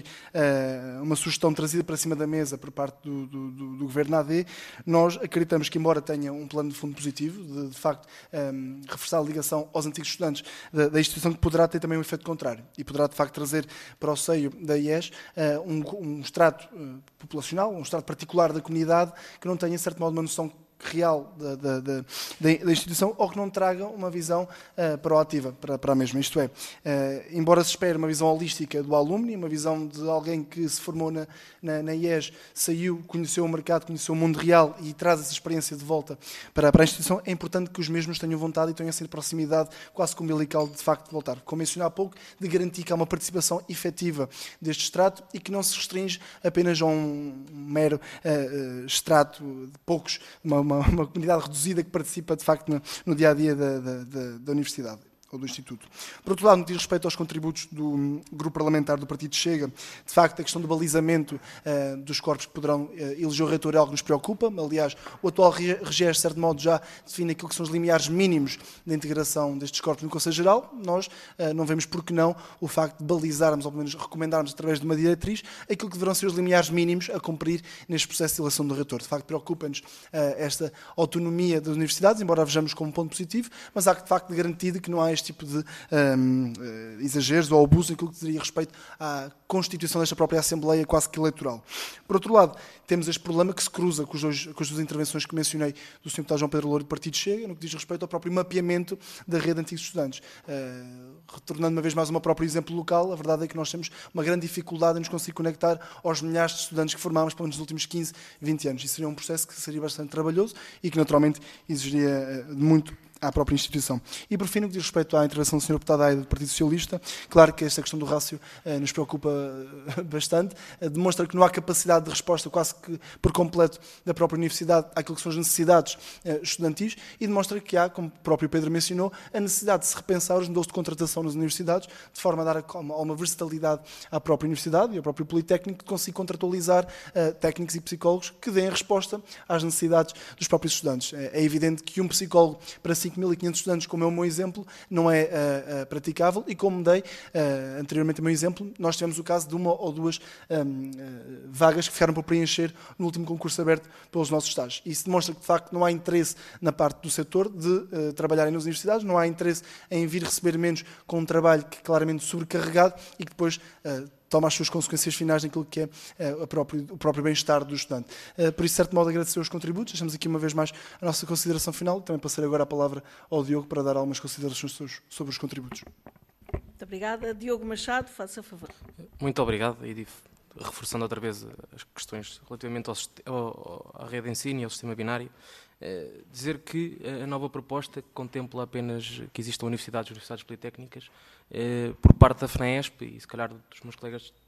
uh, uma sugestão trazida para cima da mesa por parte do, do, do, do Governo A D, nós acreditamos que, embora tenha um plano de fundo positivo, de, de facto, um, reforçar a ligação aos antigos estudantes da, da instituição, que poderá ter também um efeito contrário e poderá, de facto, trazer para o seio da I E S uh, um, um extrato uh, populacional, um extrato particular da comunidade que não tenha, de certo modo, uma noção real da, da, da, da instituição ou que não traga uma visão uh, proativa para, para a mesma. Isto é, uh, embora se espere uma visão holística do alumni, uma visão de alguém que se formou na, na, na I E S, saiu, conheceu o mercado, conheceu o mundo real e traz essa experiência de volta para, para a instituição, é importante que os mesmos tenham vontade e tenham essa proximidade quase como umbilical de facto de voltar. Como mencionei há pouco, de garantir que há uma participação efetiva deste extrato e que não se restringe apenas a um mero uh, extrato de poucos, uma, uma Uma, uma comunidade reduzida que participa, de facto, no, no dia-a-dia da, da, da, da universidade ou do Instituto. Por outro lado, no que diz respeito aos contributos do grupo parlamentar do Partido Chega, de facto, a questão do balizamento uh, dos corpos que poderão uh, eleger o reitor é algo que nos preocupa. Aliás, o atual registro, de certo modo, já define aquilo que são os limiares mínimos da integração destes corpos no Conselho Geral. Nós uh, não vemos por que não o facto de balizarmos, ou pelo menos recomendarmos, através de uma diretriz, aquilo que deverão ser os limiares mínimos a cumprir neste processo de eleição do reitor. De facto, preocupa-nos uh, esta autonomia das universidades, embora a vejamos como um ponto positivo, mas há que, de facto, de garantir que não há este tipo de um, uh, exageros ou abuso naquilo que diria respeito à constituição desta própria Assembleia quase que eleitoral. Por outro lado, temos este problema que se cruza com, os dois, com as duas intervenções que mencionei do senhor Deputado João Pedro Louro do Partido Chega, no que diz respeito ao próprio mapeamento da rede de antigos estudantes. Uh, retornando uma vez mais ao meu próprio exemplo local, a verdade é que nós temos uma grande dificuldade em nos conseguir conectar aos milhares de estudantes que formámos pelo menos nos últimos quinze, vinte anos. Isso seria um processo que seria bastante trabalhoso e que naturalmente exigiria uh, muito à própria instituição. E, por fim, no que diz respeito à intervenção do senhor Deputado Aida do Partido Socialista, claro que esta questão do rácio eh, nos preocupa bastante, eh, demonstra que não há capacidade de resposta quase que por completo da própria universidade àquilo que são as necessidades eh, estudantis e demonstra que há, como o próprio Pedro mencionou, a necessidade de se repensar os modelos de contratação nas universidades, de forma a dar uma, uma versatilidade à própria universidade e ao próprio Politécnico que consiga contratualizar eh, técnicos e psicólogos que deem resposta às necessidades dos próprios estudantes. É, é evidente que um psicólogo para cinco mil e quinhentos estudantes, como é o meu exemplo, não é uh, uh, praticável e, como dei uh, anteriormente o meu exemplo, nós tivemos o caso de uma ou duas um, uh, vagas que ficaram por preencher no último concurso aberto pelos nossos estágios. Isso demonstra que, de facto, não há interesse na parte do setor de uh, trabalharem nas universidades, não há interesse em vir receber menos com um trabalho que é claramente sobrecarregado e que depois uh, toma as suas consequências finais naquilo que é uh, próprio, o próprio bem-estar do estudante. Uh, por isso, de certo modo, agradecer os contributos. Deixamos aqui uma vez mais a nossa consideração final. Também passarei agora a palavra ao Diogo para dar algumas considerações sobre, sobre os contributos. Muito obrigada. Diogo Machado, faça favor. Muito obrigado. E reforçando outra vez as questões relativamente ao, ao, à rede de ensino e ao sistema binário, eh, dizer que a nova proposta contempla apenas que existam universidades, universidades politécnicas, eh, por parte da FNAESP e, se calhar, dos meus colegas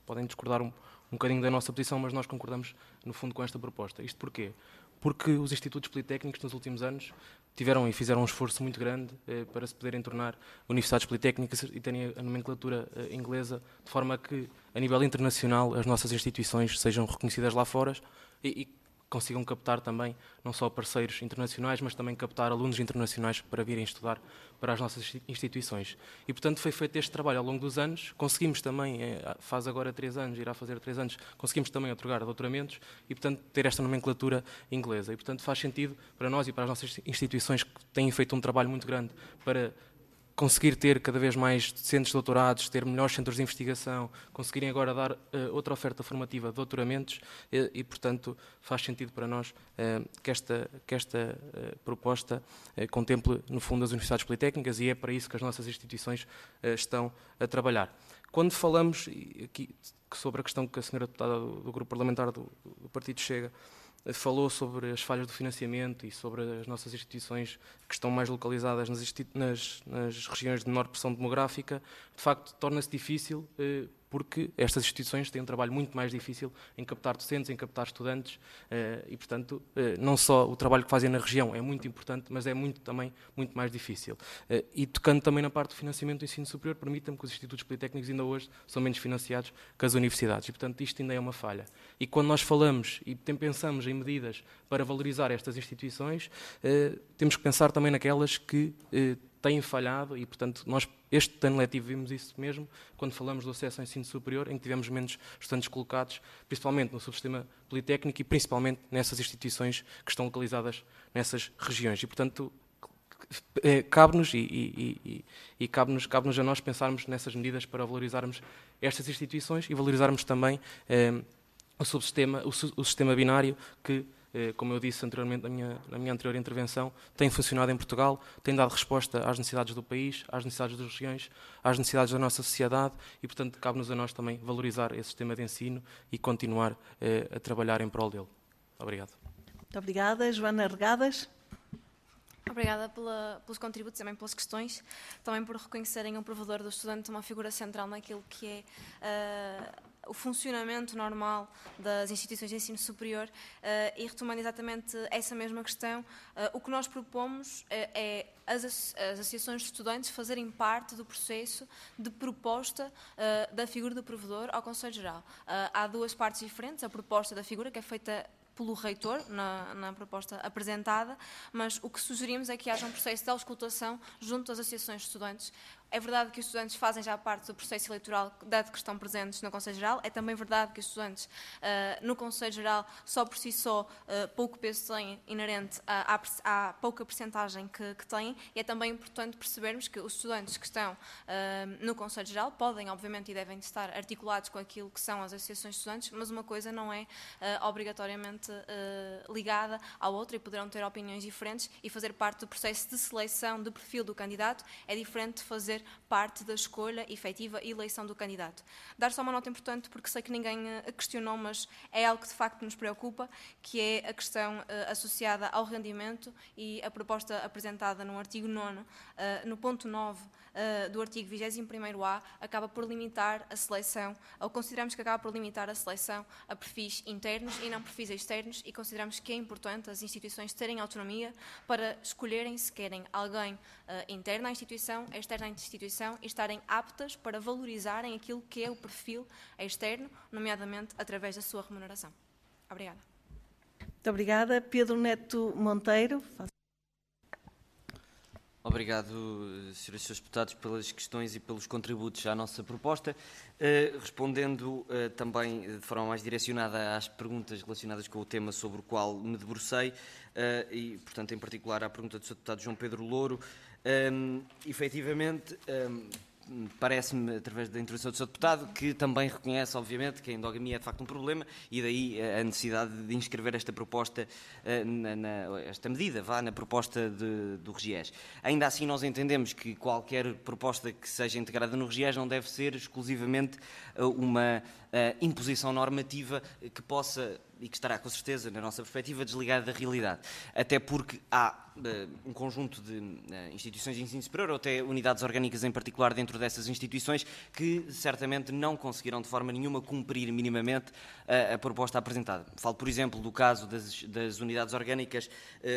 podem discordar um, um bocadinho da nossa posição, mas nós concordamos, no fundo, com esta proposta. Isto porquê? Porque os institutos politécnicos, nos últimos anos, tiveram e fizeram um esforço muito grande eh, para se poderem tornar universidades politécnicas e terem a nomenclatura eh, inglesa, de forma a que, a nível internacional, as nossas instituições sejam reconhecidas lá fora e, e consigam captar também, não só parceiros internacionais, mas também captar alunos internacionais para virem estudar para as nossas instituições. E, portanto, foi feito este trabalho ao longo dos anos. Conseguimos também, faz agora três anos, irá fazer três anos, conseguimos também otorgar doutoramentos e, portanto, ter esta nomenclatura inglesa. E, portanto, faz sentido para nós e para as nossas instituições que têm feito um trabalho muito grande para conseguir ter cada vez mais centros de doutorados, ter melhores centros de investigação, conseguirem agora dar uh, outra oferta formativa de doutoramentos e, e, portanto, faz sentido para nós uh, que esta, que esta uh, proposta uh, contemple, no fundo, as universidades politécnicas e é para isso que as nossas instituições uh, estão a trabalhar. Quando falamos aqui sobre a questão que a senhora deputada do, do Grupo Parlamentar do, do Partido Chega falou sobre as falhas do financiamento e sobre as nossas instituições que estão mais localizadas nas, nas, nas regiões de menor pressão demográfica, de facto torna-se difícil eh, porque estas instituições têm um trabalho muito mais difícil em captar docentes, em captar estudantes eh, e, portanto, eh, não só o trabalho que fazem na região é muito importante, mas é muito, também muito mais difícil. Eh, e tocando também na parte do financiamento do ensino superior, permita-me que os institutos politécnicos ainda hoje são menos financiados que as universidades e, portanto, isto ainda é uma falha. E quando nós falamos e pensamos em medidas para valorizar estas instituições, eh, temos que pensar também naquelas que eh, têm falhado e, portanto, nós este ano letivo vimos isso mesmo, quando falamos do acesso ao ensino superior, em que tivemos menos estudantes colocados, principalmente no subsistema politécnico e principalmente nessas instituições que estão localizadas nessas regiões. E, portanto, é, cabe-nos e, e, e, e cabe-nos, cabe-nos a nós pensarmos nessas medidas para valorizarmos estas instituições e valorizarmos também eh, o subsistema, o, o sistema binário que, como eu disse anteriormente na minha, na minha anterior intervenção, tem funcionado em Portugal, tem dado resposta às necessidades do país, às necessidades das regiões, às necessidades da nossa sociedade e, portanto, cabe-nos a nós também valorizar esse sistema de ensino e continuar eh, a trabalhar em prol dele. Obrigado. Muito obrigada. Joana Regadas. Obrigada pela, pelos contributos, também pelas questões, também por reconhecerem o provedor do estudante uma figura central naquilo que é uh, o funcionamento normal das instituições de ensino superior uh, e retomando exatamente essa mesma questão, uh, o que nós propomos uh, é as, as associações de estudantes fazerem parte do processo de proposta uh, da figura do provedor ao Conselho Geral. Uh, há duas partes diferentes, a proposta da figura que é feita pelo reitor, na, na proposta apresentada, mas o que sugerimos é que haja um processo de auscultação junto às associações de estudantes. É verdade que os estudantes fazem já parte do processo eleitoral, dado que estão presentes no Conselho Geral. É também verdade que os estudantes, uh, no Conselho Geral, só por si só, uh, pouco peso têm inerente à, à, à pouca percentagem que, que têm. E é também importante percebermos que os estudantes que estão uh, no Conselho Geral podem, obviamente, e devem estar articulados com aquilo que são as associações de estudantes, mas uma coisa não é uh, obrigatoriamente uh, ligada à outra e poderão ter opiniões diferentes e fazer parte do processo de seleção do perfil do candidato é diferente de fazer parte da escolha efetiva e eleição do candidato. Dar só uma nota importante, porque sei que ninguém a questionou, mas é algo que de facto nos preocupa, que é a questão uh, associada ao rendimento e a proposta apresentada no artigo nono, uh, no ponto nove uh, do artigo vigésimo primeiro A, acaba por limitar a seleção, ou consideramos que acaba por limitar a seleção a perfis internos e não perfis externos, e consideramos que é importante as instituições terem autonomia para escolherem se querem alguém uh, interno à instituição, externo à instituição, e estarem aptas para valorizarem aquilo que é o perfil externo, nomeadamente através da sua remuneração. Obrigada. Muito obrigada. Pedro Neto Monteiro. Obrigado, senhoras e senhores deputados, pelas questões e pelos contributos à nossa proposta. Uh, respondendo uh, também de forma mais direcionada às perguntas relacionadas com o tema sobre o qual me debrucei, uh, e, portanto, em particular à pergunta do senhor deputado João Pedro Louro, um, efetivamente, um, parece-me, através da intervenção do senhor deputado, que também reconhece, obviamente, que a endogamia é de facto um problema e daí a necessidade de inscrever esta proposta, na, na, esta medida, vá na proposta de, do RGES. Ainda assim, nós entendemos que qualquer proposta que seja integrada no RGES não deve ser exclusivamente uma imposição normativa que possa, e que estará com certeza, na nossa perspectiva, desligada da realidade. Até porque há um conjunto de instituições de ensino superior, ou até unidades orgânicas em particular dentro dessas instituições, que certamente não conseguiram de forma nenhuma cumprir minimamente a, a proposta apresentada. Falo, por exemplo, do caso das, das unidades orgânicas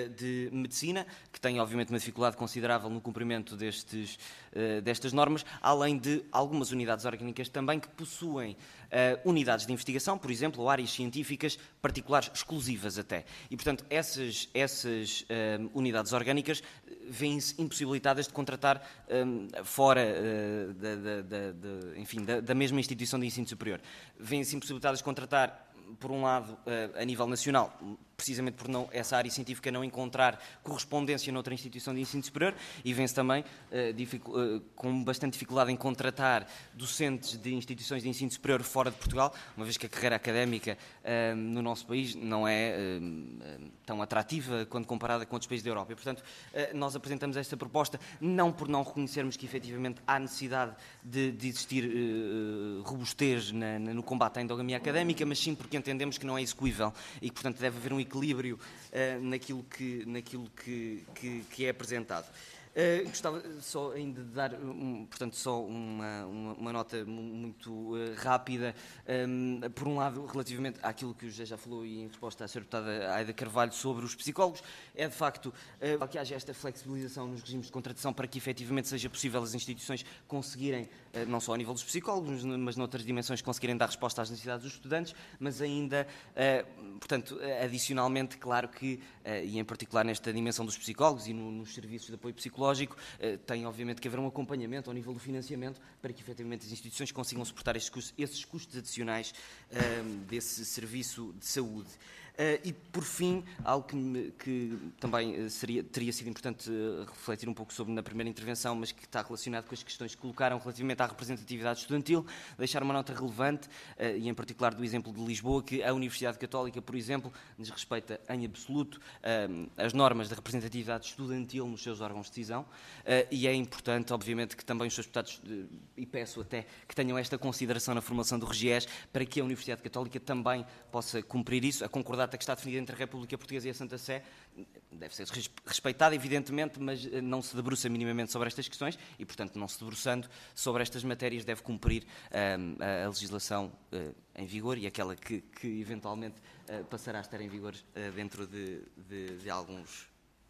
de medicina, que têm obviamente uma dificuldade considerável no cumprimento destes, destas normas, além de algumas unidades orgânicas também que possuem unidades de investigação, por exemplo, ou áreas científicas particulares, exclusivas até. E, portanto, essas, essas unidades unidades orgânicas vêm-se impossibilitadas de contratar um, fora uh, da, da, da, da, enfim, da, da mesma instituição de ensino superior. Vêm-se impossibilitadas de contratar, por um lado, uh, a nível nacional, precisamente por não, essa área científica não encontrar correspondência noutra instituição de ensino superior, e vem-se também uh, dificu uh, com bastante dificuldade em contratar docentes de instituições de ensino superior fora de Portugal, uma vez que a carreira académica uh, no nosso país não é uh, tão atrativa quando comparada com outros países da Europa. E, portanto, uh, nós apresentamos esta proposta não por não reconhecermos que efetivamente há necessidade de, de existir uh, robustez na, na, no combate à endogamia académica, mas sim porque entendemos que não é execuível e que, portanto, deve haver um equilíbrio uh, naquilo, que, naquilo que, que, que é apresentado. Uh, gostava só ainda de dar, um, portanto, só uma, uma, uma nota muito uh, rápida, um, por um lado, relativamente àquilo que o José já falou e em resposta à senhora deputada Aida Carvalho sobre os psicólogos, é de facto uh, que haja esta flexibilização nos regimes de contratação para que efetivamente seja possível as instituições conseguirem, uh, não só a nível dos psicólogos, mas noutras dimensões, conseguirem dar resposta às necessidades dos estudantes, mas ainda, uh, portanto, adicionalmente, claro que, uh, e em particular nesta dimensão dos psicólogos e no, nos serviços de apoio psicológico, tem obviamente que haver um acompanhamento ao nível do financiamento para que efetivamente as instituições consigam suportar esses custos, esses custos adicionais um, desse serviço de saúde. Uh, e, por fim, algo que, me, que também seria, teria sido importante uh, refletir um pouco sobre na primeira intervenção, mas que está relacionado com as questões que colocaram relativamente à representatividade estudantil, deixar uma nota relevante, uh, e em particular do exemplo de Lisboa, que a Universidade Católica, por exemplo, desrespeita em absoluto uh, as normas da representatividade estudantil nos seus órgãos de decisão, uh, e é importante, obviamente, que também os seus deputados, uh, e peço até, que tenham esta consideração na formação do REGIES, para que a Universidade Católica também possa cumprir isso, a concordar que está definida entre a República Portuguesa e a Santa Sé, deve ser respeitada, evidentemente, mas não se debruça minimamente sobre estas questões e, portanto, não se debruçando sobre estas matérias, deve cumprir um, a legislação uh, em vigor e aquela que, que eventualmente, uh, passará a estar em vigor uh, dentro de, de, de alguns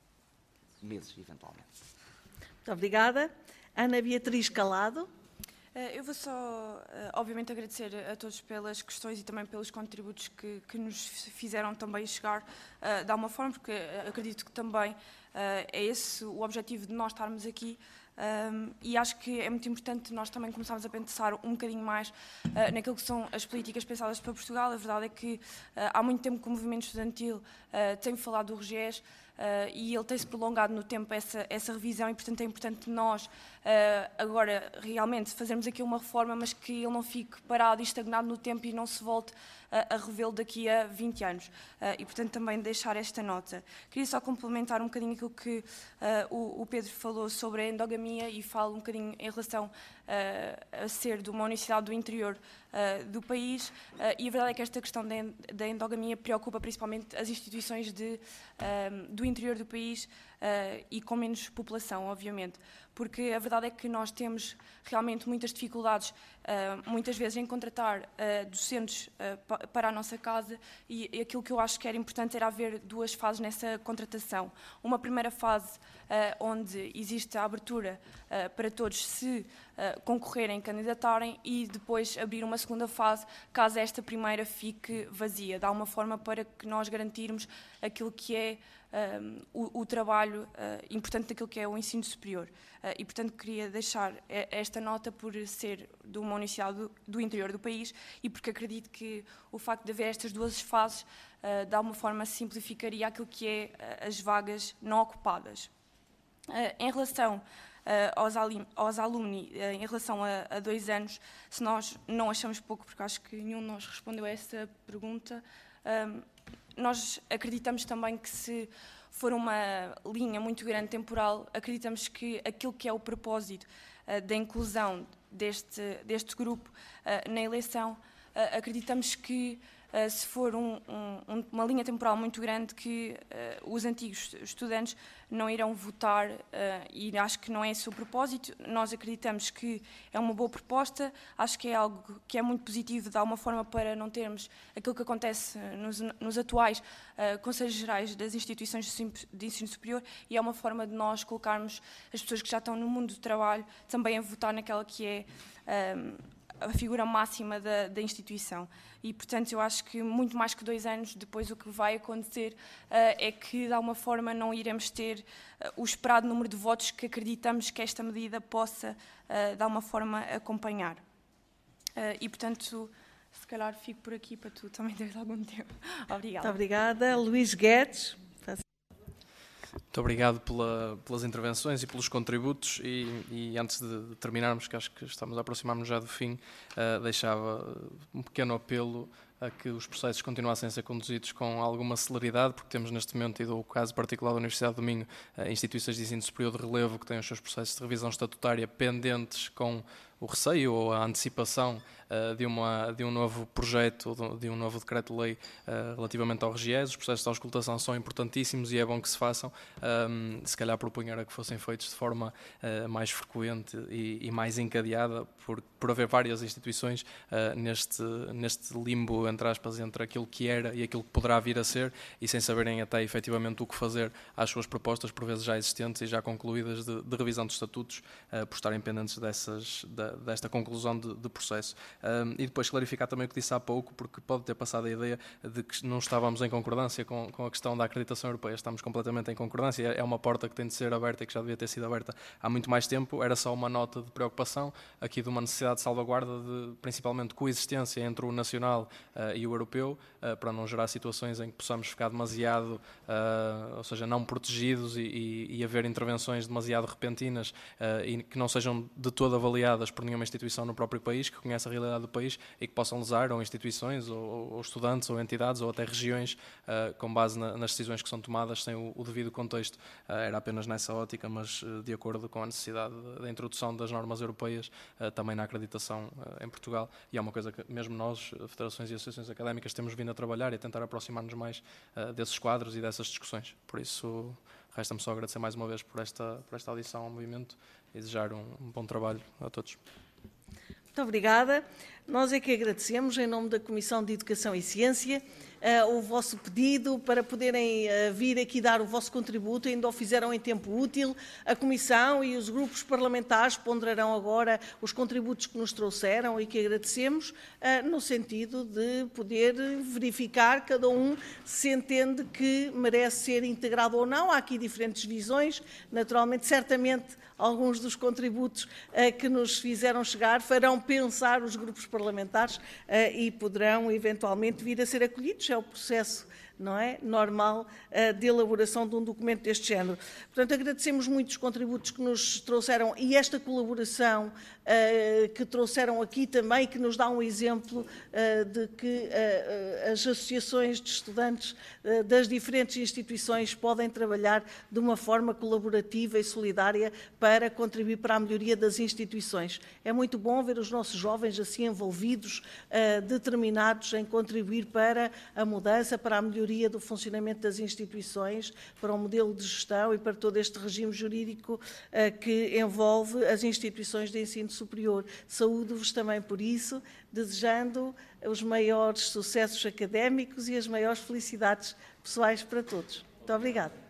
meses, eventualmente. Muito obrigada. Ana Beatriz Calado. Eu vou só, obviamente, agradecer a todos pelas questões e também pelos contributos que, que nos fizeram também chegar uh, de alguma forma, porque acredito que também uh, é esse o objetivo de nós estarmos aqui. Um, e acho que é muito importante nós também começarmos a pensar um bocadinho mais uh, naquilo que são as políticas pensadas para Portugal. A verdade é que uh, há muito tempo que o movimento estudantil uh, tem falado do REGIES, Uh, e ele tem-se prolongado no tempo essa, essa revisão e, portanto, é importante nós uh, agora realmente fazermos aqui uma reforma, mas que ele não fique parado e estagnado no tempo e não se volte uh, a revê-lo daqui a vinte anos. Uh, e, portanto, também deixar esta nota. Queria só complementar um bocadinho aquilo que uh, o, o Pedro falou sobre a endogamia e falo um bocadinho em relação uh, a ser de uma universidade do interior uh, do país, uh, e a verdade é que esta questão da, da endogamia preocupa principalmente as instituições de, uh, do interior do país uh, e com menos população, obviamente, porque a verdade é que nós temos realmente muitas dificuldades, uh, muitas vezes, em contratar uh, docentes uh, pa para a nossa casa, e, e aquilo que eu acho que era importante era haver duas fases nessa contratação. Uma primeira fase uh, onde existe a abertura uh, para todos se uh, concorrerem, candidatarem, e depois abrir uma segunda fase caso esta primeira fique vazia, dá uma forma para que nós garantirmos aquilo que é Um, o, o trabalho uh, importante daquilo que é o ensino superior. Uh, e, portanto, queria deixar esta nota por ser de uma universidade do, do interior do país e porque acredito que o facto de haver estas duas fases, uh, de alguma forma, simplificaria aquilo que é uh, as vagas não ocupadas. Uh, em relação Uh, aos, aos alumni, uh, em relação a, a dois anos, se nós não achamos pouco, porque acho que nenhum de nós respondeu a essa pergunta, um, nós acreditamos também que se for uma linha muito grande temporal, acreditamos que aquilo que é o propósito uh, da inclusão deste, deste grupo uh, na eleição, uh, acreditamos que uh, se for um, um, uma linha temporal muito grande que uh, os antigos estudantes não irão votar, uh, e acho que não é esse o propósito. Nós acreditamos que é uma boa proposta, acho que é algo que é muito positivo, dá uma forma para não termos aquilo que acontece nos, nos atuais uh, Conselhos Gerais das instituições de ensino superior, e é uma forma de nós colocarmos as pessoas que já estão no mundo do trabalho também a votar naquela que é um, a figura máxima da, da instituição. E, portanto, eu acho que muito mais que dois anos depois o que vai acontecer uh, é que, de alguma forma, não iremos ter uh, o esperado número de votos que acreditamos que esta medida possa, uh, de alguma forma, acompanhar. Uh, e, portanto, se calhar fico por aqui para tu também teres algum tempo. Obrigada. Muito obrigada. Luís Guedes. Muito obrigado pela, pelas intervenções e pelos contributos, e, e antes de terminarmos, que acho que estamos a aproximar-nos já do fim, uh, deixava um pequeno apelo a que os processos continuassem a ser conduzidos com alguma celeridade, porque temos neste momento, e dou o caso particular da Universidade de Minho, uh, instituições de ensino superior de relevo que têm os seus processos de revisão estatutária pendentes com o receio ou a antecipação uh, de, uma, de um novo projeto, de um novo decreto-lei uh, relativamente ao RGES. Os processos de auscultação são importantíssimos e é bom que se façam. Um, se calhar propunha que fossem feitos de forma uh, mais frequente e, e mais encadeada, por, por haver várias instituições uh, neste, neste limbo, entre aspas, entre aquilo que era e aquilo que poderá vir a ser, e sem saberem até efetivamente o que fazer às suas propostas, por vezes já existentes e já concluídas, de, de revisão de estatutos, uh, por estarem pendentes dessas, da, desta conclusão de, de processo. Um, e depois clarificar também o que disse há pouco, porque pode ter passado a ideia de que não estávamos em concordância com, com a questão da acreditação europeia. Estamos completamente em concordância. É uma porta que tem de ser aberta e que já devia ter sido aberta há muito mais tempo. Era só uma nota de preocupação aqui de uma necessidade de salvaguarda, de principalmente coexistência entre o nacional uh, e o europeu, uh, para não gerar situações em que possamos ficar demasiado, uh, ou seja, não protegidos e, e, e haver intervenções demasiado repentinas uh, e que não sejam de todo avaliadas por nenhuma instituição no próprio país, que conhece a realidade do país e que possam lesar ou instituições, ou, ou estudantes, ou entidades, ou até regiões, uh, com base na, nas decisões que são tomadas sem o, o devido contexto. Uh, era apenas nessa ótica, mas uh, de acordo com a necessidade da introdução das normas europeias, uh, também na acreditação uh, em Portugal, e é uma coisa que mesmo nós, federações e associações académicas, temos vindo a trabalhar e a tentar aproximar-nos mais uh, desses quadros e dessas discussões. Por isso, resta-me só agradecer mais uma vez por esta, por esta audição ao movimento e desejar um, um bom trabalho a todos. Muito obrigada. Nós é que agradecemos, em nome da Comissão de Educação e Ciência, uh, o vosso pedido para poderem uh, vir aqui dar o vosso contributo. Ainda o fizeram em tempo útil. A Comissão e os grupos parlamentares ponderarão agora os contributos que nos trouxeram e que agradecemos, uh, no sentido de poder verificar cada um se entende que merece ser integrado ou não. Há aqui diferentes visões. Naturalmente, certamente, alguns dos contributos uh, que nos fizeram chegar farão pensar os grupos parlamentares uh, e poderão eventualmente vir a ser acolhidos. É o processo, não é, normal uh, de elaboração de um documento deste género. Portanto, agradecemos muito os contributos que nos trouxeram e esta colaboração uh, que trouxeram aqui também, que nos dá um exemplo uh, de que uh, as associações de estudantes uh, das diferentes instituições podem trabalhar de uma forma colaborativa e solidária para contribuir para a melhoria das instituições. É muito bom ver os nossos jovens assim envolvidos, uh, determinados em contribuir para a mudança, para a melhoria do funcionamento das instituições, para o modelo de gestão e para todo este regime jurídico uh, que envolve as instituições de ensino superior. Saúdo-vos também por isso, desejando os maiores sucessos académicos e as maiores felicidades pessoais para todos. Muito obrigada.